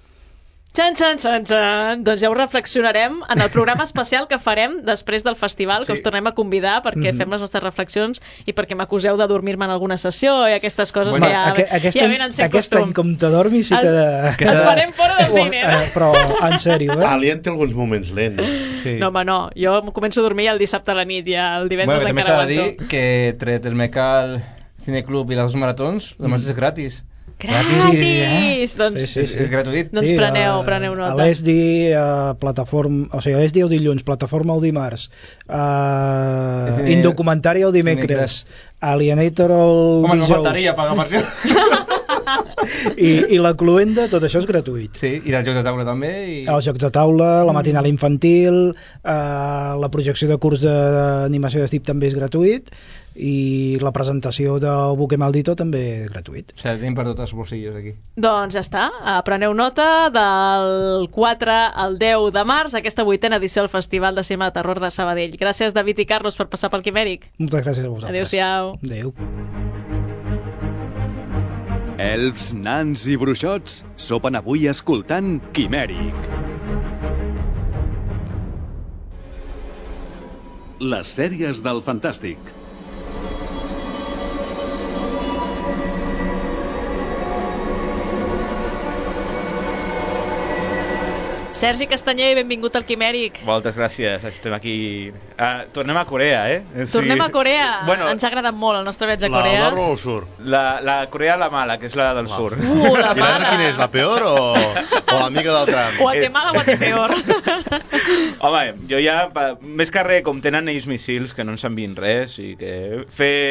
Doncs ja ho reflexionarem en el programa especial que farem després del festival, que us tornem a convidar perquè fem les nostres reflexions i perquè m'acuseu de dormir-me en alguna sessió i aquestes coses que ja venen sent costum. Aquest any com te dormis sí que... Et farem fora del cine. Però en sèrio, Alien té alguns moments lents. No, home, no. Jo començo a dormir el dissabte a la nit i el divendres encara aguanto. També s'ha de dir que tret el Mecal, Cineclub i les dues maratons, demà és gratis. Gratis! Doncs és gratuït. Doncs preneu nota. A l'ESDI, plataforma, o sigui, a l'ESDI el dilluns, plataforma el dimarts, Indocumentari el dimecres, Alienator el dijous. Home, no faltaria pagar per això. I la Cluenda, tot això és gratuït. Sí, i el joc de taula també. El joc de taula, la matinal infantil, la projecció de curs d'animació d'estiu també és gratuït, i la presentació del Buque Maldito també és gratuït. O sigui, tenim per tots els bolsillos aquí. Doncs ja està, preneu nota del 4 al 10 de març, aquesta 8a edició del Festival de Cinema de Terror de Sabadell. Gràcies, David i Carlos, per passar pel Quimèric. Moltes gràcies a vosaltres. Adéu-siau. Adéu. Elfs, nans i bruixots sopen avui escoltant Quimèric. Les sèries del Fantàstic. Sergi Castanyer, benvingut al Quimèric. Moltes gràcies, estem aquí. Tornem a Corea, Tornem a Corea. Bueno, ens ha agradat molt el nostre viatge a Corea. La nord o el sur? La Corea la mala, que és la del sur. La I l'altra quina és, la peor o l'amiga del tram? Guatemala o Guatepeor. Home, jo ja, més que res, com tenen ells missils, que no ens envien res, i que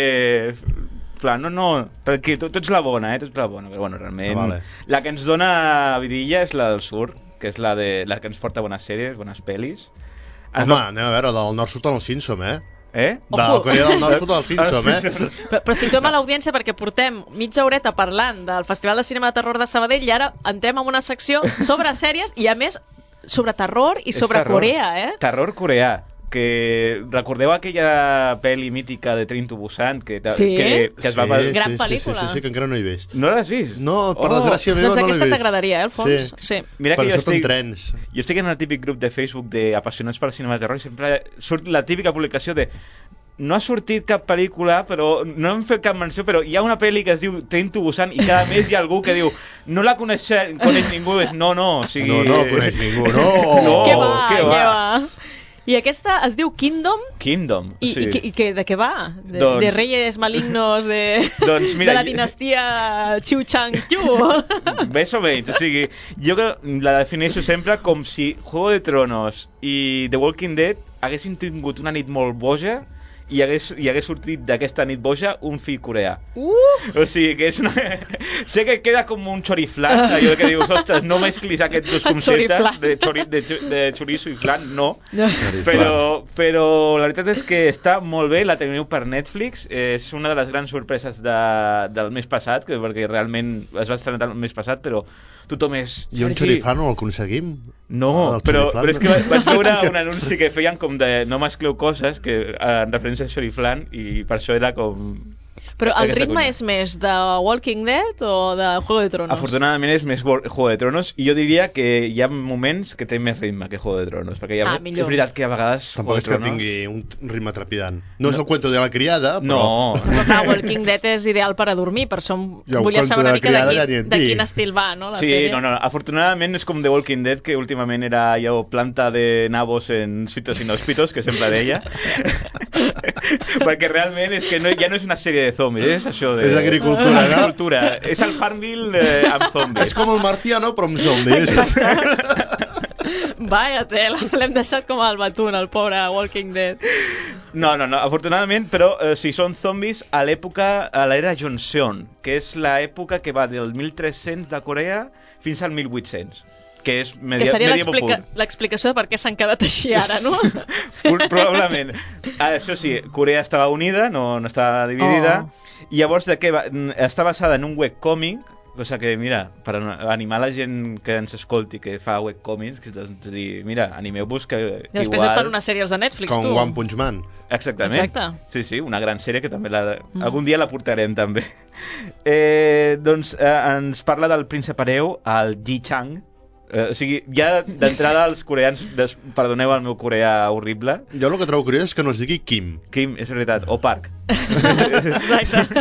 Clar, no, perquè tu ets la bona, tu ets la bona, però bueno, realment... Vale. La que ens dona vidilla és la del sur, que és la que ens porta bones sèries, bones pel·lis. Home, anem a veure, del nord-sud al Simpson, Eh? De la Corea del Nord-Sud al Simpson, Però situem a l'audiència perquè portem mitja horeta parlant del Festival de Cinema de Terror de Sabadell i ara entrem en una secció sobre sèries i, a més, sobre terror i sobre Corea, Terror coreà. Que recordeu aquella pel·li mítica de Train to Busan que es va... Gran pel·lícula. Sí, que encara no he vist. No l'has vist? No, per desgràcia meva doncs no l'he vist. Aquesta t'agradaria, Alfons? Sí. Mira que jo estic... Jo estic en el típic grup de Facebook d'apassionats per cinema de terror i sempre surt la típica publicació de no ha sortit cap pel·lícula, però no hem fet cap menció, però hi ha una pel·li que es diu Train to Busan i cada mes hi ha algú que diu no la coneix ningú, no, o sigui... No la coneix ningú, no! Què va? I aquesta es diu Kingdom. Sí. I de què va? De reyes malignos de la dinastia Chiu Chang Yu. Més o menys, o sigui, jo la defineixo sempre com si Juego de Tronos i The Walking Dead haguessin tingut una nit molt boja i hagués sortit d'aquesta nit boja un fill coreà. O sigui, que és una... sé que queda com un choriflan, allò que dius, ostres, no mesclis aquests dos conceptes de chorizo i flan, no. Però la veritat és que està molt bé, la teniu per Netflix, és una de les grans sorpreses del mes passat, perquè realment es va estrenar el mes passat, però tothom és... I un xoriflan no el aconseguim? No, però és que vaig veure un anunci que feien com de no mescleu coses, que en referència a xoriflan, i per això era com... Però el ritme és més de Walking Dead o de Juego de Tronos? Afortunadament és més Juego de Tronos, i jo diria que hi ha moments que té més ritme que Juego de Tronos, perquè és veritat que a vegades tampoc és que tingui un ritme trepidant. No és el cuento de la criada, però... No. Però Walking Dead és ideal per a dormir, per això volia saber una mica de quin estil va, no, la sèrie. Sí, no, afortunadament és com The Walking Dead, que últimament era allò planta de nabos en sitios inhòspitos, que sempre deia. Perquè realment és que ja no és una sèrie de zombies, és això de... És agricultura, agricultura. És el Farmville amb zombies. És com el Marciano, però amb zombies. Vaya tela, l'hem deixat com el batun, el pobre Walking Dead. No, afortunadament, però si són zombis a l'era Joseon, que és l'època que va del 1300 de Corea fins al 1800. Que és que seria l'explicació de per què s'han quedat així ara, no? Probablement. Això sí, Corea estava unida, no estava dividida, i llavors està basada en un webcòmic, cosa que, mira, per animar la gent que ens escolti que fa webcòmics, que és dir, mira, animeu-vos que i després igual... et fan unes sèries de Netflix, com tu. Com One Punch Man. Exactament. Exacte. Sí, una gran sèrie que també algun dia la portarem, també. Doncs ens parla del príncep hereu, el Ji Chang. O sigui, ja d'entrada els coreans, perdoneu el meu coreà horrible. Jo el que trobo curiós és que no es digui Kim. Kim, és veritat, o Park. Exacte.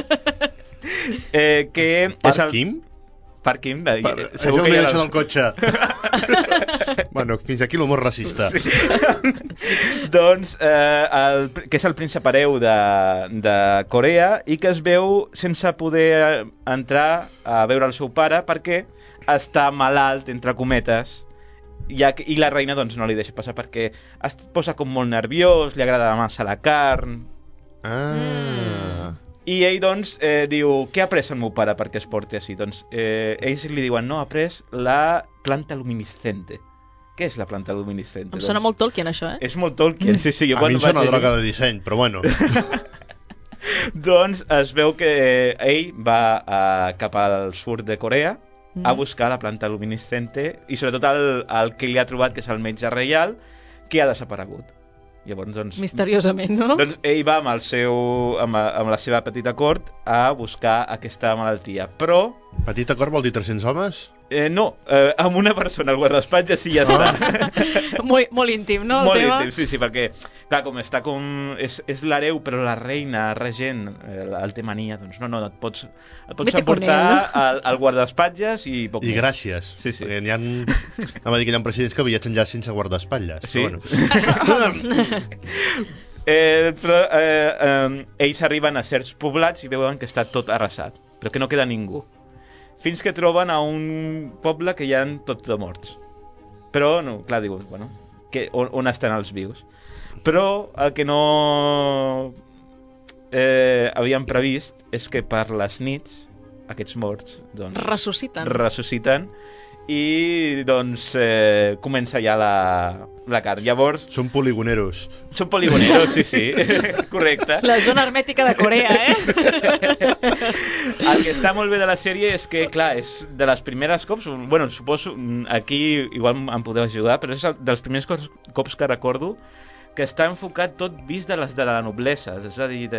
Park Kim? Park Kim, és el que deixa del cotxe. Bueno, fins aquí l'humor racista. Sí. Doncs, que és el príncep hereu de Corea i que es veu sense poder entrar a veure el seu pare perquè està malalt, entre cometes, i la reina doncs no li deixa passar perquè es posa com molt nerviós, li agrada massa la carn. I ell doncs diu, què ha pres el meu pare perquè es porti així? Doncs ells li diuen, no, ha pres la planta luminiscente. Què és la planta luminiscente? Em sona molt Tolkien, això, És molt Tolkien, sí. A mi em sona droga de disseny, però bueno. Doncs es veu que ell va cap al sud de Corea a buscar la planta luminiscente i sobretot el que li ha trobat, que és el metge reial, que ha desaparegut. Llavors, doncs, misteriosament, no? Doncs ell va amb la seva petita cort a buscar aquesta malaltia, però Petit acord vol dir 300 homes? No, amb una persona, el guardaespatlles sí, ja està. Molt íntim, no, el Molt tema? íntim, sí, perquè, clar, com està és l'hereu, però la reina, regent, el té mania, doncs no, et pots emportar al guardaespatlles i poc més. I gràcies. Sí. Perquè n'hi ha... No va dir que hi ha presidents que viatgen ja sense guardaespatlles. Sí. Però bueno. Però ells arriben a certs poblats i veuen que està tot arrasat, però que no queda ningú. Fins que troben a un poble que hi ha tots de morts. Però, no, clar, dius, bueno, on estan els vius? Però el que no havíem previst és que per les nits aquests morts doncs, ressusciten i doncs comença ja la carn. Llavors... Són poligoneros. Són poligoneros, sí. Correcte. La zona hermètica de Corea, El que està molt bé de la sèrie és que, clar, és de les primeres cops, bueno, suposo, aquí igual em podeu ajudar, però és dels primers cops que recordo que està enfocat tot vist de la noblesa, és a dir,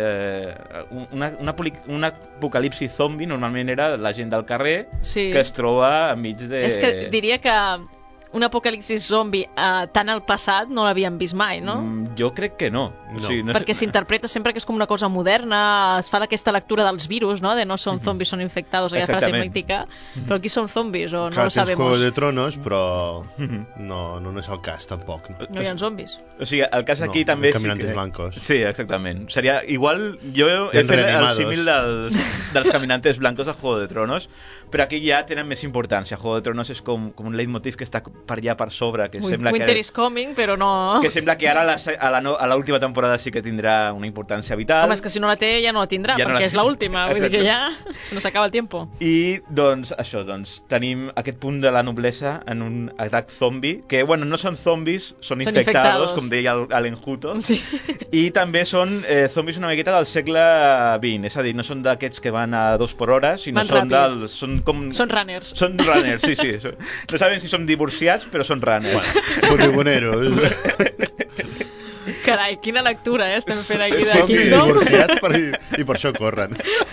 un apocalipsi zombi normalment era la gent del carrer que es troba enmig de... És que diria que un apocalipsi zombi tan al passat no l'havíem vist mai, no? Jo crec que no. No. Sí, no perquè s'interpreta sempre que és com una cosa moderna, es fa aquesta lectura dels virus, no? De no són zombis, són infectados, aquella frase mítica, però aquí són zombis o no lo sabemos. Juego de Tronos, però no és el cas, tampoc. No hi ha zombis. O sigui, el cas aquí també... Caminantes blancos. Sí, exactament. Seria igual... Jo he fet el símil dels caminantes blancos a Juego de Tronos, però aquí ja tenen més importància. Juego de Tronos és com un leitmotiv que està per allà per sobre, que sembla que... Winter is coming, però no... Que sembla que ara a l'última temporada sí que tindrà una importància vital. Home, és que si no la té ja no la tindrà, ja perquè és l'última, vull dir que ja se nos acaba el tiempo. I doncs això, tenim aquest punt de la noblesa en un atac zombi, que bueno, no són zombis, són infectados, com deia l'Enjuto, sí. I també són zombis una miqueta del segle XX, és a dir, no són d'aquests que van a 2 per hora, sinó són runners. Són runners, sí. No saben si són divorciats, però són runners. Poligoneros. Carai, quina lectura, estem fent aquí de Som Kingdom. divorciats i per això corren.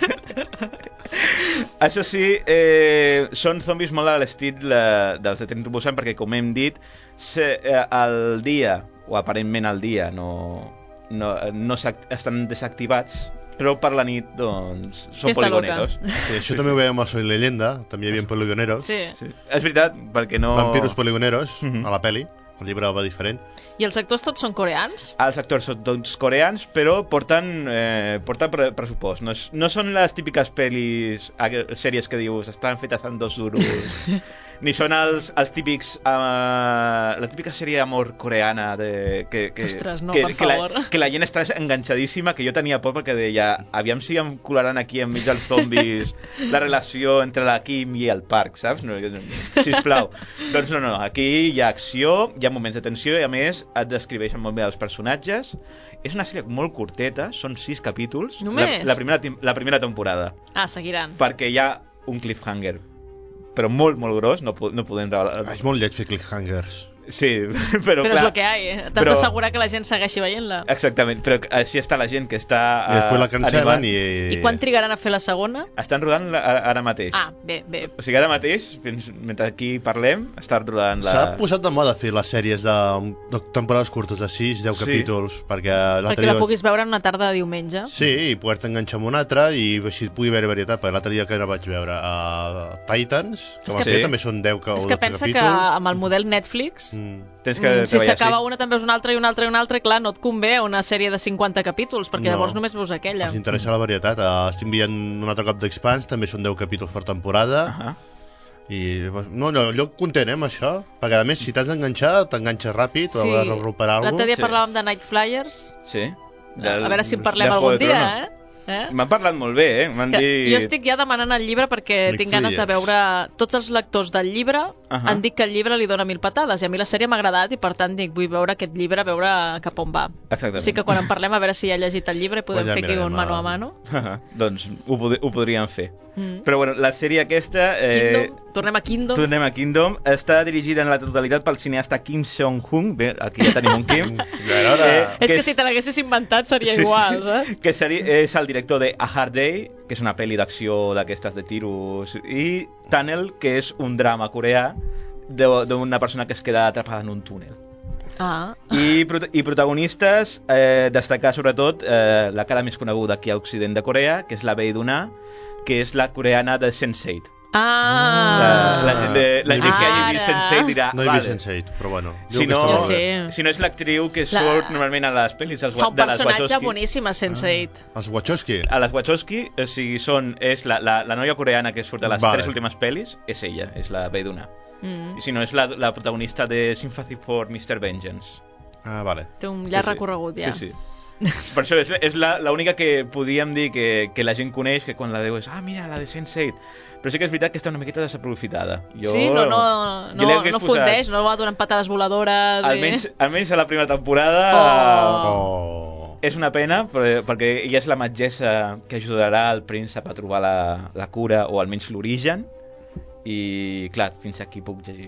Això sí, són zombis molt a l'estil dels de Tren to Busan, perquè com hem dit, al dia, o aparentment al dia, no estan desactivats, però per la nit, doncs, són poligoneros. Sí, això també ho veiem a Soy Leyenda, també hi havia poligoneros. Sí. És veritat, perquè no... Vampiros poligoneros, a la peli. El llibre va diferent. I els actors tots són coreans? Els actors són tots coreans, però porten pressupost. No són les típiques sèries que dius estan fetes en 2 duros. Ni són els típics... la típica sèrie d'amor coreana ostres, no, per favor. Que la gent està enganxadíssima, que jo tenia por perquè deia aviam si em colaran aquí enmig dels zombis la relació entre la Kim i el Park, saps? No, sisplau. Doncs no, aquí hi ha acció, hi ha moments de tensió i a més et descriveixen molt bé els personatges. És una sèrie molt curteta, són 6 capítols. Només? La primera temporada. Seguiran. Perquè hi ha un cliffhanger, però molt, molt gros, no podem... És molt lleig fer cliffhangers. Sí, però clar... és el que hi ha, t'has d'assegurar que la gent segueixi veient-la. Exactament, però així està la gent que està... I després la cancel·len I quan trigaran a fer la segona? Estan rodant ara mateix. Bé. O sigui, ara mateix, mentre aquí parlem, estan rodant la... S'ha posat de moda fer les sèries de temporades curtes, de 6-10 capítols, perquè la puguis veure en una tarda de diumenge. Sí, i poder-te enganxar amb una altra i així pugui haver varietat, perquè l'altre dia que ara vaig veure Titans, que també són 10 o 12 capítols. És que pensa que amb el model Netflix... si s'acaba una te'n veus una altra i una altra i una altra, clar, no et convé una sèrie de 50 capítols, perquè llavors només veus aquella. Els interessa la varietat. Estic veient un altre cop d'Expanse, també són 10 capítols per temporada. I jo content amb això, perquè a més si t'has d'enganxar, t'enganxes ràpid, o has de recuperar alguna cosa. L'altre dia parlàvem de Night Flyers. Sí. A veure si en parlem algun dia, M'han parlat molt bé, M'han dit... Jo estic ja demanant el llibre perquè tinc ganes de veure... Tots els lectors del llibre han dit que el llibre li dona 1000 patades i a mi la sèrie m'ha agradat i per tant dic, vull veure aquest llibre, veure cap on va. Exactament. Així que quan en parlem a veure si ja ha llegit el llibre i podem fer aquí un mano a mano. Doncs ho podríem fer. Però bueno, la sèrie aquesta... Tornem a Kingdom. Tornem a Kingdom. Està dirigida en la totalitat pel cineasta Kim Seong-hoon. Bé, aquí ja tenim un Kim. És que si te l'haguessis inventat seria igual, saps? Que és el director de A Hard Day, que és una pel·li d'acció d'aquestes de tiros, i Tunnel, que és un drama coreà d'una persona que es queda atrapada en un túnel. I protagonistes, destacar sobretot la cara més coneguda aquí a Occident de Corea, que és la Bae Doona, que és la coreana de Sense8. La gent que hagi vist Sense8 dirà... No he vist Sense8, però bueno. Si no és l'actriu que surt normalment a les pel·lis de les Wachowski. Fa un personatge boníssim a Sense8. Els Wachowski? A les Wachowski, o sigui, és la noia coreana que surt a les 3 últimes pel·lis, és ella, és la Bae Doona. I si no, és la protagonista de Sympathy for Mr. Vengeance. Vale. Té un llarg recorregut, ja. Sí. Per això és l'única que podríem dir que la gent coneix, que quan la veu és mira, la de Sense8. Però sí que és veritat que està una miqueta desaprofitada. Sí, no fundeix, no va donant patades voladores... Almenys a la primera temporada... És una pena, perquè ella és la metgessa que ajudarà el príncep a trobar la cura, o almenys l'origen, i clar, fins aquí puc llegir.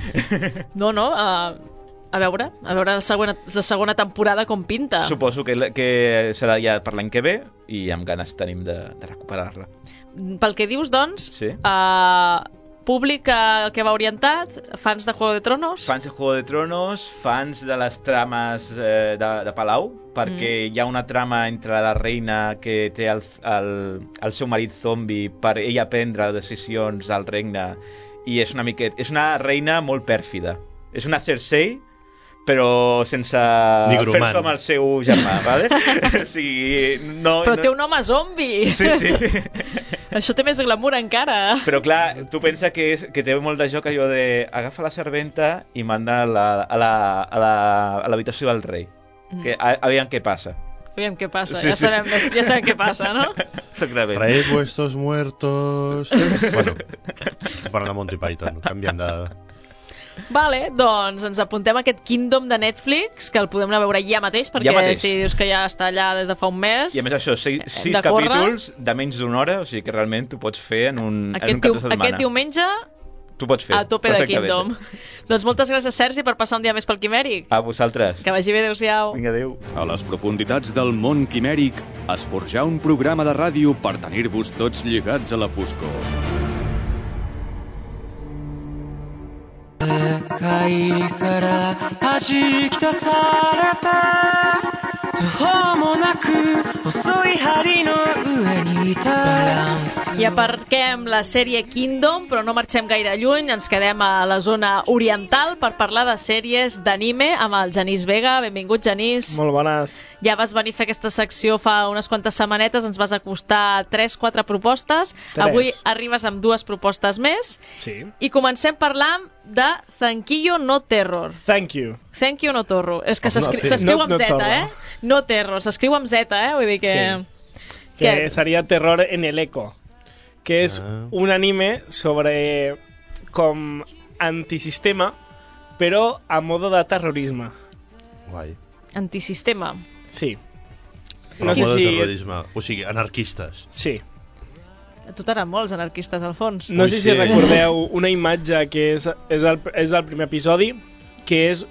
A veure la segona temporada com pinta. Suposo que serà ja per l'any que ve i amb ganes tenim de recuperar-la. Pel que dius, doncs, públic que va orientat, fans de Juego de Tronos? Fans de Juego de Tronos, fans de les trames de Palau, perquè hi ha una trama entre la reina que té el seu marit zombi per ella prendre decisions al regne, i és una reina molt pèrfida. És una Cersei, però sense fer-se amb el seu germà, ¿vale? Però té un home zombi! Sí. Això té més glamour encara. Però clar, tu pensa que té molt de joc allò de agafa la serventa i manda a l'habitació del rei. Aviam què passa. Aviam què passa, ja sabem què passa, no? Traed vuestros muertos... Bueno, parlant de Monty Python, canviant de... Vale, doncs ens apuntem a aquest Kingdom de Netflix, que el podem anar a veure ja mateix, perquè si dius que ja està allà des de fa un mes... I a més això, 6 capítols de menys d'una hora, o sigui que realment tu pots fer en un cap de setmana. Aquest diumenge tu pots fer a tope de Kingdom. Doncs moltes gràcies, Sergi, per passar un dia més pel Quimèric. A vosaltres. Que vagi bé, adéu-siau. Vinga, adéu. A les profunditats del món quimèric es forjà un programa de ràdio per tenir-vos tots lligats a la foscor. 界から弾き出された途方もなく細い針の上にいたバランス I aparquem la sèrie Kingdom, però no marxem gaire lluny, ens quedem a la zona oriental per parlar de sèries d'anime amb el Genís Vega. Benvingut, Genís. Molt bones. Ja vas venir a fer aquesta secció fa unes quantes setmanetes, ens vas acostar 3-4 propostes. 3. Avui arribes amb 2 propostes més. Sí. I comencem parlant de Thankyou no Terror. Thank you. Thankyou no Terror. És que s'escriu amb Z, No Terror, s'escriu amb Z, Vull dir que... Sí. Que seria Terror en el Eco, que és un anime sobre com antisistema, però a modo de terrorisme. Guai. Antisistema? Sí. No sé si... terrorisme, o sigui, anarquistes. Sí. A tu t'agraden molts anarquistes, al fons. No sé si recordeu una imatge que és el primer episodi, que és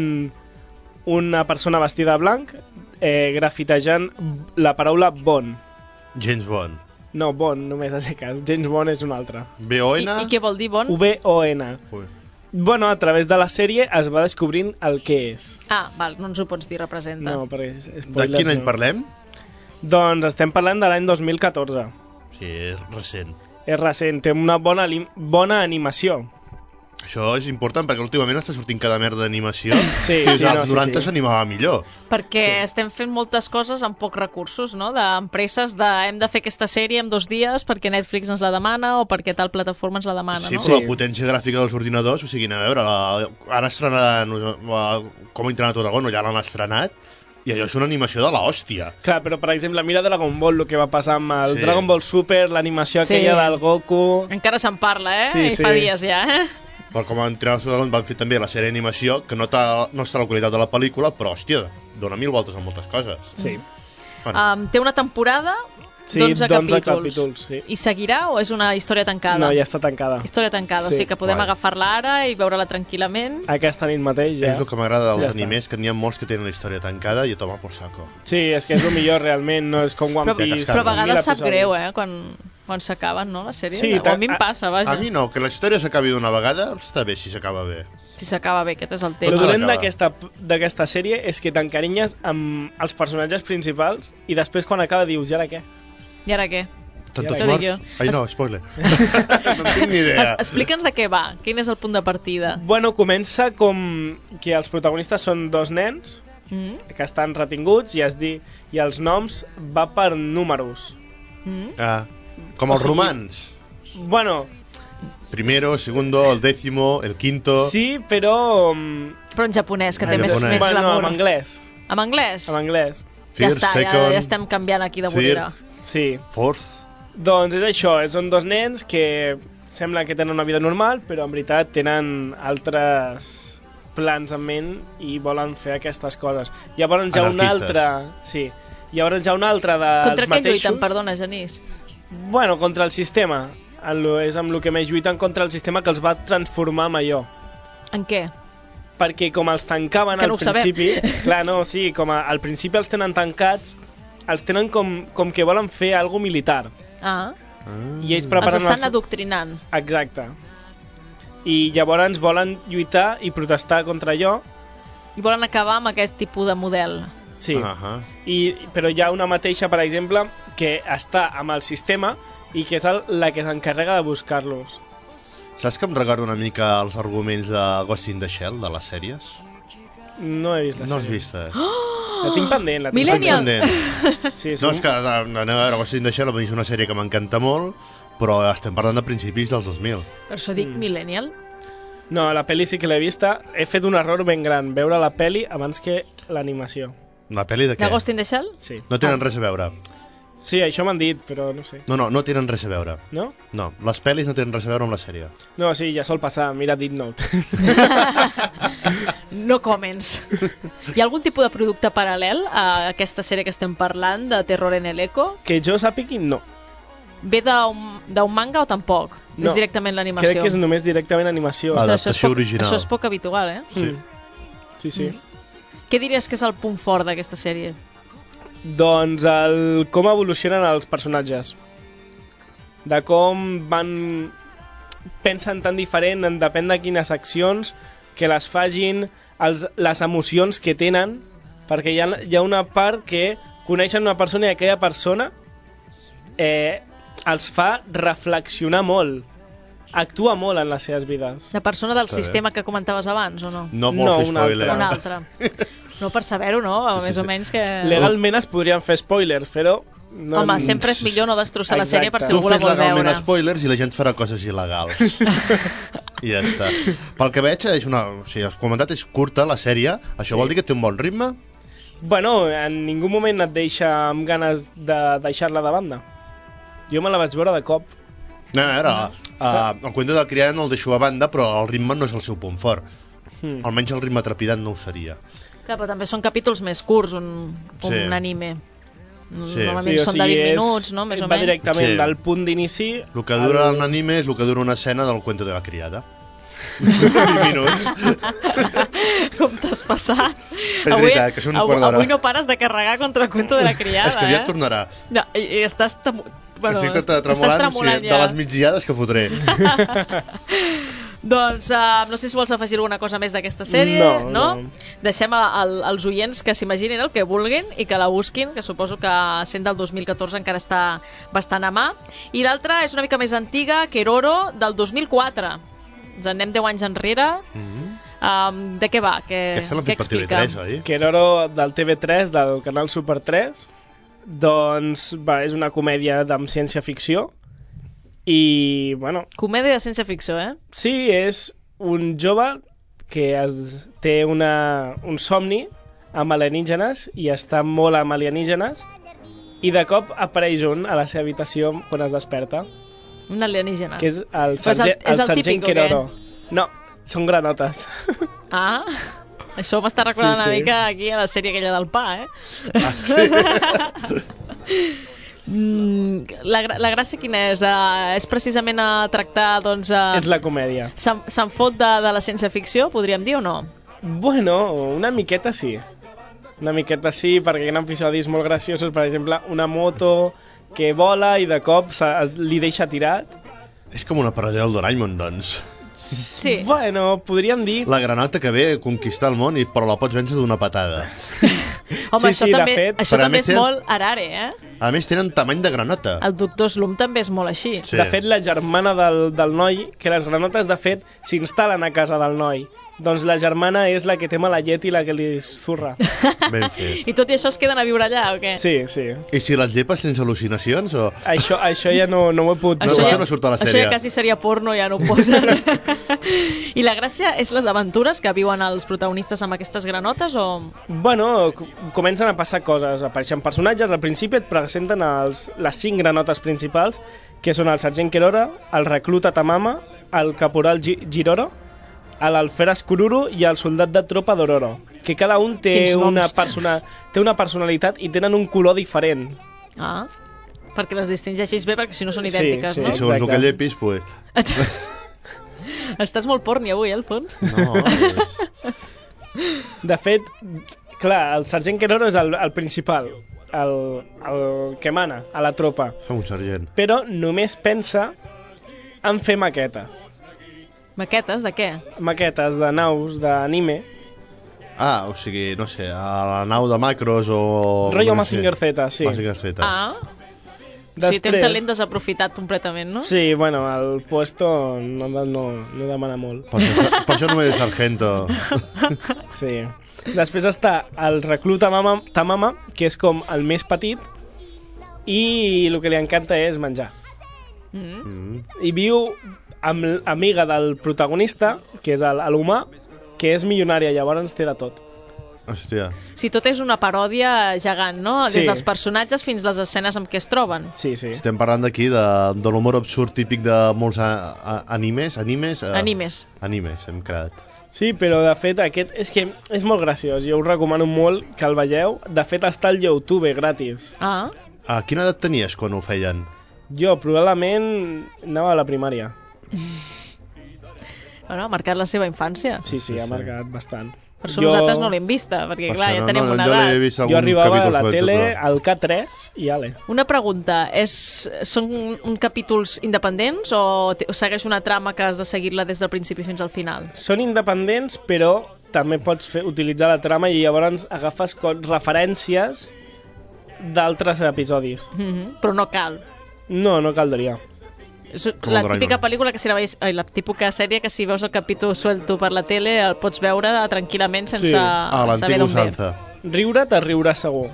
una persona vestida de blanc grafitejant la paraula Bond. James Bond. No, Bond, només a secas. James Bond és un altre. B-O-N? I què vol dir Bond? V-O-N. Bueno, a través de la sèrie es va descobrint el que és. Val, no ens ho pots dir, representa. No, perquè és spoilers. De quin any parlem? Doncs estem parlant de l'any 2014. Sí, és recent. És recent, té una bona animació. Això és important perquè últimament està sortint cada merda d'animació. Sí, als 90 s'animava millor. Perquè estem fent moltes coses amb pocs recursos, no? D'empreses hem de fer aquesta sèrie en 2 dies perquè Netflix ens la demana o perquè tal plataforma ens la demana, sí, no? Sí, però la potència gràfica dels ordinadors, o sigui, a veure, ara estrenaran Com entrenar tot Dragon, ja l'han estrenat, i allò és una animació de l'hòstia. Clar, però per exemple, mira Dragon Ball, el que va passar amb el Dragon Ball Super, l'animació aquella del Goku... Encara se'n parla, Sí, I fa dies ja, Per com a entrenar tot Dragon van fer també la sèrie d'animació, que no està la qualitat de la pel·lícula, però, hòstia, dona 1000 voltes en moltes coses. Sí. Té una temporada Sí, d'11 d'11 capítols. capítols, sí. I seguirà o és una història tancada? No, ja està tancada. Història tancada, Sí. o sigui que podem agafar-la ara i veure-la tranquil·lament. Aquesta nit mateix ja. És el que m'agrada dels Ja animes, que n'hi ha molts que tenen la història tancada i a tomar por saco. Sí, és que és el millor realment, no és com One Piece. Però a vegades sap episodis. greu, quan s'acaben, no, la sèrie? Sí, O a mi em passa, vaja. A mi no, que la història s'acabi d'una vegada està bé si s'acaba bé. Si s'acaba bé, aquest és el Però tema. el dolent d'aquesta sèrie és que t'encarinyes amb els personatges principals i després quan acaba dius, i ara què? I ara què? Tantos Què dic morts? jo? Ai, no, spoiler. No en tinc ni idea. Explica'ns de què va, quin és el punt de partida. Bueno, comença com que els protagonistes són dos nens que estan retinguts i els noms va per números. Com els romans. Bueno... Primero, segundo, el décimo, el quinto... Sí, però... Però en japonès, que té més Bueno, glamour. en anglès. En anglès? En anglès. Ja està, ja estem canviant aquí de vorera. Sí. Fourth. Doncs és això, són dos nens que sembla que tenen una vida normal, però en veritat tenen altres plans en ment i volen fer aquestes coses. Llavors hi ha un altre... Sí. Llavors hi ha un altre dels Contra què mateixos... lluiten, perdona, Genís? Bueno, contra el sistema. És amb el que més lluiten contra el sistema que els va transformar en allò. En què? Perquè com els tancaven que no al principi... Sabem. Clar, no, sí, com al principi els tenen tancats, els tenen com que volen fer alguna militar. I ells preparen els estan adoctrinant. Exacte. I llavors volen lluitar i protestar contra allò. I volen acabar amb aquest tipus de model. Sí. Però hi ha una mateixa, per exemple, que està amb el sistema i que és la que s'encarrega de buscar-los. Saps que em recorda una mica els arguments de Ghost in the Shell, de les sèries? No he vist la sèrie. No has vist, La tinc pendent, Millennial! Sí, no, és que anem a veure Ghost in the Shell és una sèrie que m'encanta molt, però estem parlant de principis dels 2000. Per això dic Millennial. No, la pel·li sí que l'he vista. He fet un error ben gran, veure la pel·li abans que l'animació. La pel·li de què? De Ghost in the Shell? Sí. No tenen res a veure. Sí, això m'han dit, però no sé. No tenen res a veure. No? No, les pel·lis no tenen res a veure amb la sèrie. No, sí, ja sol passar, mira Death Note. No comments. Hi ha algun tipus de producte paral·lel a aquesta sèrie que estem parlant, de Terror en el Eco? Que jo sàpigui, no. Ve d'un manga o tampoc? No. És directament l'animació? Crec que és només directament animació. Adaptació original. Això és poc habitual, eh? Sí. Què diries que és el punt fort d'aquesta sèrie? Doncs com evolucionen els personatges. De com pensen tan diferent, depèn de quines accions, que les fagin, les emocions que tenen, perquè hi ha una part que coneixen una persona i aquella persona els fa reflexionar molt. Actua molt en les seves vides. La persona del sistema que comentaves abans, o no? No vols fer spoiler. Una altra. No, per saber-ho, no? Més o menys que... Legalment es podrien fer spoilers, però... No... Home, sempre és millor no destrossar la sèrie per si algú la vol veure. Tu fes legalment spoilers i la gent farà coses il·legals. I ja està. Pel que veig, és una... O sigui, has comentat, és curta la sèrie. Això vol dir que té un bon ritme? Bueno, en ningú moment et deixa amb ganes de deixar-la de banda. Jo me la vaig veure de cop. No, el cuento de la criada no el deixo a banda, però el ritme no és el seu punt fort. Almenys el ritme trepidant no ho seria. Clar, però també són capítols més curts, un anime. Normalment són de 20 minuts, no? Més o menys. Va directament del punt d'inici... El que dura l'anime és el que dura una escena del cuento de la criada. 20 minuts. Com t'has passat? És veritat, que són un quart d'hora. Avui no pares de carregar contra el cuento de la criada, És que aviat tornarà. No, i estàs... Estic tremolant, de les migdiades que fotré. Doncs no sé si vols afegir alguna cosa més d'aquesta sèrie, no? Deixem als oients que s'imaginin el que vulguin i que la busquin, que suposo que sent del 2014 encara està bastant a mà. I l'altra és una mica més antiga, Keroro, del 2004. Ens anem 10 anys enrere. De què va? Què explica? TV3, oi? Keroro del TV3, del canal Super 3. Doncs és una comèdia amb ciència-ficció. I, bueno... Comèdia de ciència-ficció, eh? Sí, és un jove que té un somni amb alienígenes i està molt amb alienígenes i de cop apareix un a la seva habitació quan es desperta. Un alienígena. Que és el sergent Keroro. No, són granotes. Ah, això m'està recordant una mica aquí a la sèrie aquella del pa, eh? Ah, sí. La gràcia quina és? És precisament a tractar, doncs... És la comèdia. Se'n fot de la ciència-ficció, podríem dir, o no? Bueno, una miqueta sí. Una miqueta sí, perquè hi ha episodis molt graciosos, per exemple, una moto que vola i de cop li deixa tirat. És com una paròdia del Doraemon, doncs. Sí. Bueno, podríem dir... La granota que ve a conquistar el món però la pots vèncer d'una patada. Home, això també és molt Harare, A més, tenen tamany de granota. El Doctor Slump també és molt així. Sí. De fet, la germana del noi, que les granotes, de fet, s'instal·len a casa del noi. Doncs la germana és la que té mala llet i la que li zurra. Ben fet. I tot i això es queden a viure allà, o què? Sí, sí. I si les llepes tens al·lucinacions, o...? Això ja no ho he pogut... Això no surt a la sèrie. Això ja quasi seria porno, ja no ho posen. I la gràcia és les aventures que viuen els protagonistes amb aquestes granotes, o...? Bueno, comencen a passar coses. Apareixen personatges, al principi et presenten les 5 granotes principals, que són el sergent Kerora, el recluta Tamama, el caporal Giroro, l'alferes Kururu i el soldat de tropa Dororo, que cada un té una personalitat i tenen un color diferent. Ah, perquè les distingeixis bé, perquè si no són idèntiques, sí, no? I segons el que llepis, pues... Estàs molt porni avui, Alfons. No, De fet, clar, el sergent Keroro és el principal, el que mana a la tropa. Fa un sergent. Però només pensa en fer maquetes. Maquetes de què? Maquetes de naus, d'anime. Ah, o sigui, no sé, a la nau de Macros o... Rollo Mazinger Z, sí. Mazinger Z. Ah, després... sí, té un talent desaprofitat completament, no? Sí, bueno, el puesto no demana molt. Per això només és sargento. Sí. Després està el recluta Tamama, que és com el més petit, i el que li encanta és menjar. I viu amb amiga del protagonista, que és l'humà, que és milionària, llavors té de tot. Hòstia. Si tot és una paròdia gegant, no? Sí. Des dels personatges fins les escenes amb què es troben. Sí, sí. Estem parlant d'aquí de l'humor absurd típic de molts animes. Animes, hem creat. Sí, però de fet aquest és que és molt graciós. Jo us recomano molt que el veieu. De fet està al YouTube gratis. Ah. A quina edat tenies quan ho feien? Jo probablement anava a la primària. Bueno, ha marcat la seva infància. Sí, ha marcat bastant. Per això nosaltres no l'hem vista, perquè clar, ja tenim una edat. Jo arribava a la tele al K3 i ale. Una pregunta, són capítols independents o segueix una trama que has de seguir-la des del principi fins al final? Són independents, però també pots utilitzar la trama i llavors agafes referències d'altres episodis. Però no cal. No caldria. La típica pel·lícula la típica sèrie que si veus el capítol suelto per la tele el pots veure tranquil·lament sense saber d'on ve. Riure te riuràs segur.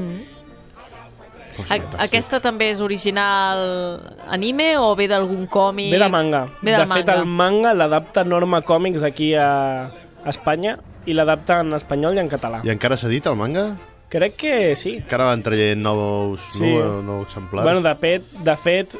Aquesta també és original anime o ve d'algun còmic? Ve de manga. De fet, el manga l'adapta Norma Comics aquí a Espanya i l'adapta en espanyol i en català. I encara s'ha dit el manga? Crec que sí. Encara van traient nous exemplars. Bueno, de fet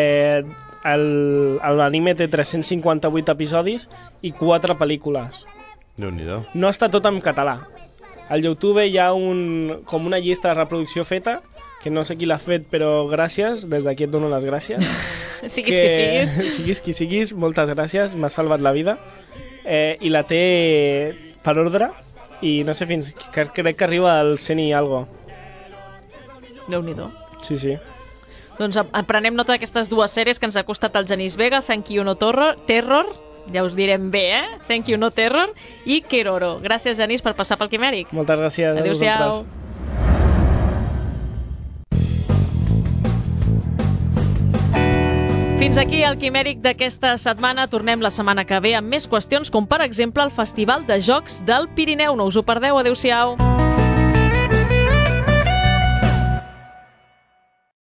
l'anime té 358 episodis i 4 pel·lícules. Déu-n'hi-do. No està tot en català. Al YouTube hi ha com una llista de reproducció feta, que no sé qui l'ha fet, però gràcies, des d'aquí et dono les gràcies. Siguis qui siguis. Siguis qui siguis, moltes gràcies, m'ha salvat la vida. I la té per ordre, i no sé crec que arriba al 100 i algo. Déu-n'hi-do. Sí. Doncs aprenem nota d'aquestes dues sèries que ens ha costat el Genís Vega, Thank You No Terror, ja us direm bé, Thank You No Terror, i Keroro. Gràcies, Genís, per passar pel Quimèric. Moltes gràcies. Adéu-siau. Fins aquí el Quimèric d'aquesta setmana. Tornem la setmana que ve amb més qüestions, com per exemple el Festival de Jocs del Pirineu. No us ho perdeu. Adéu-siau.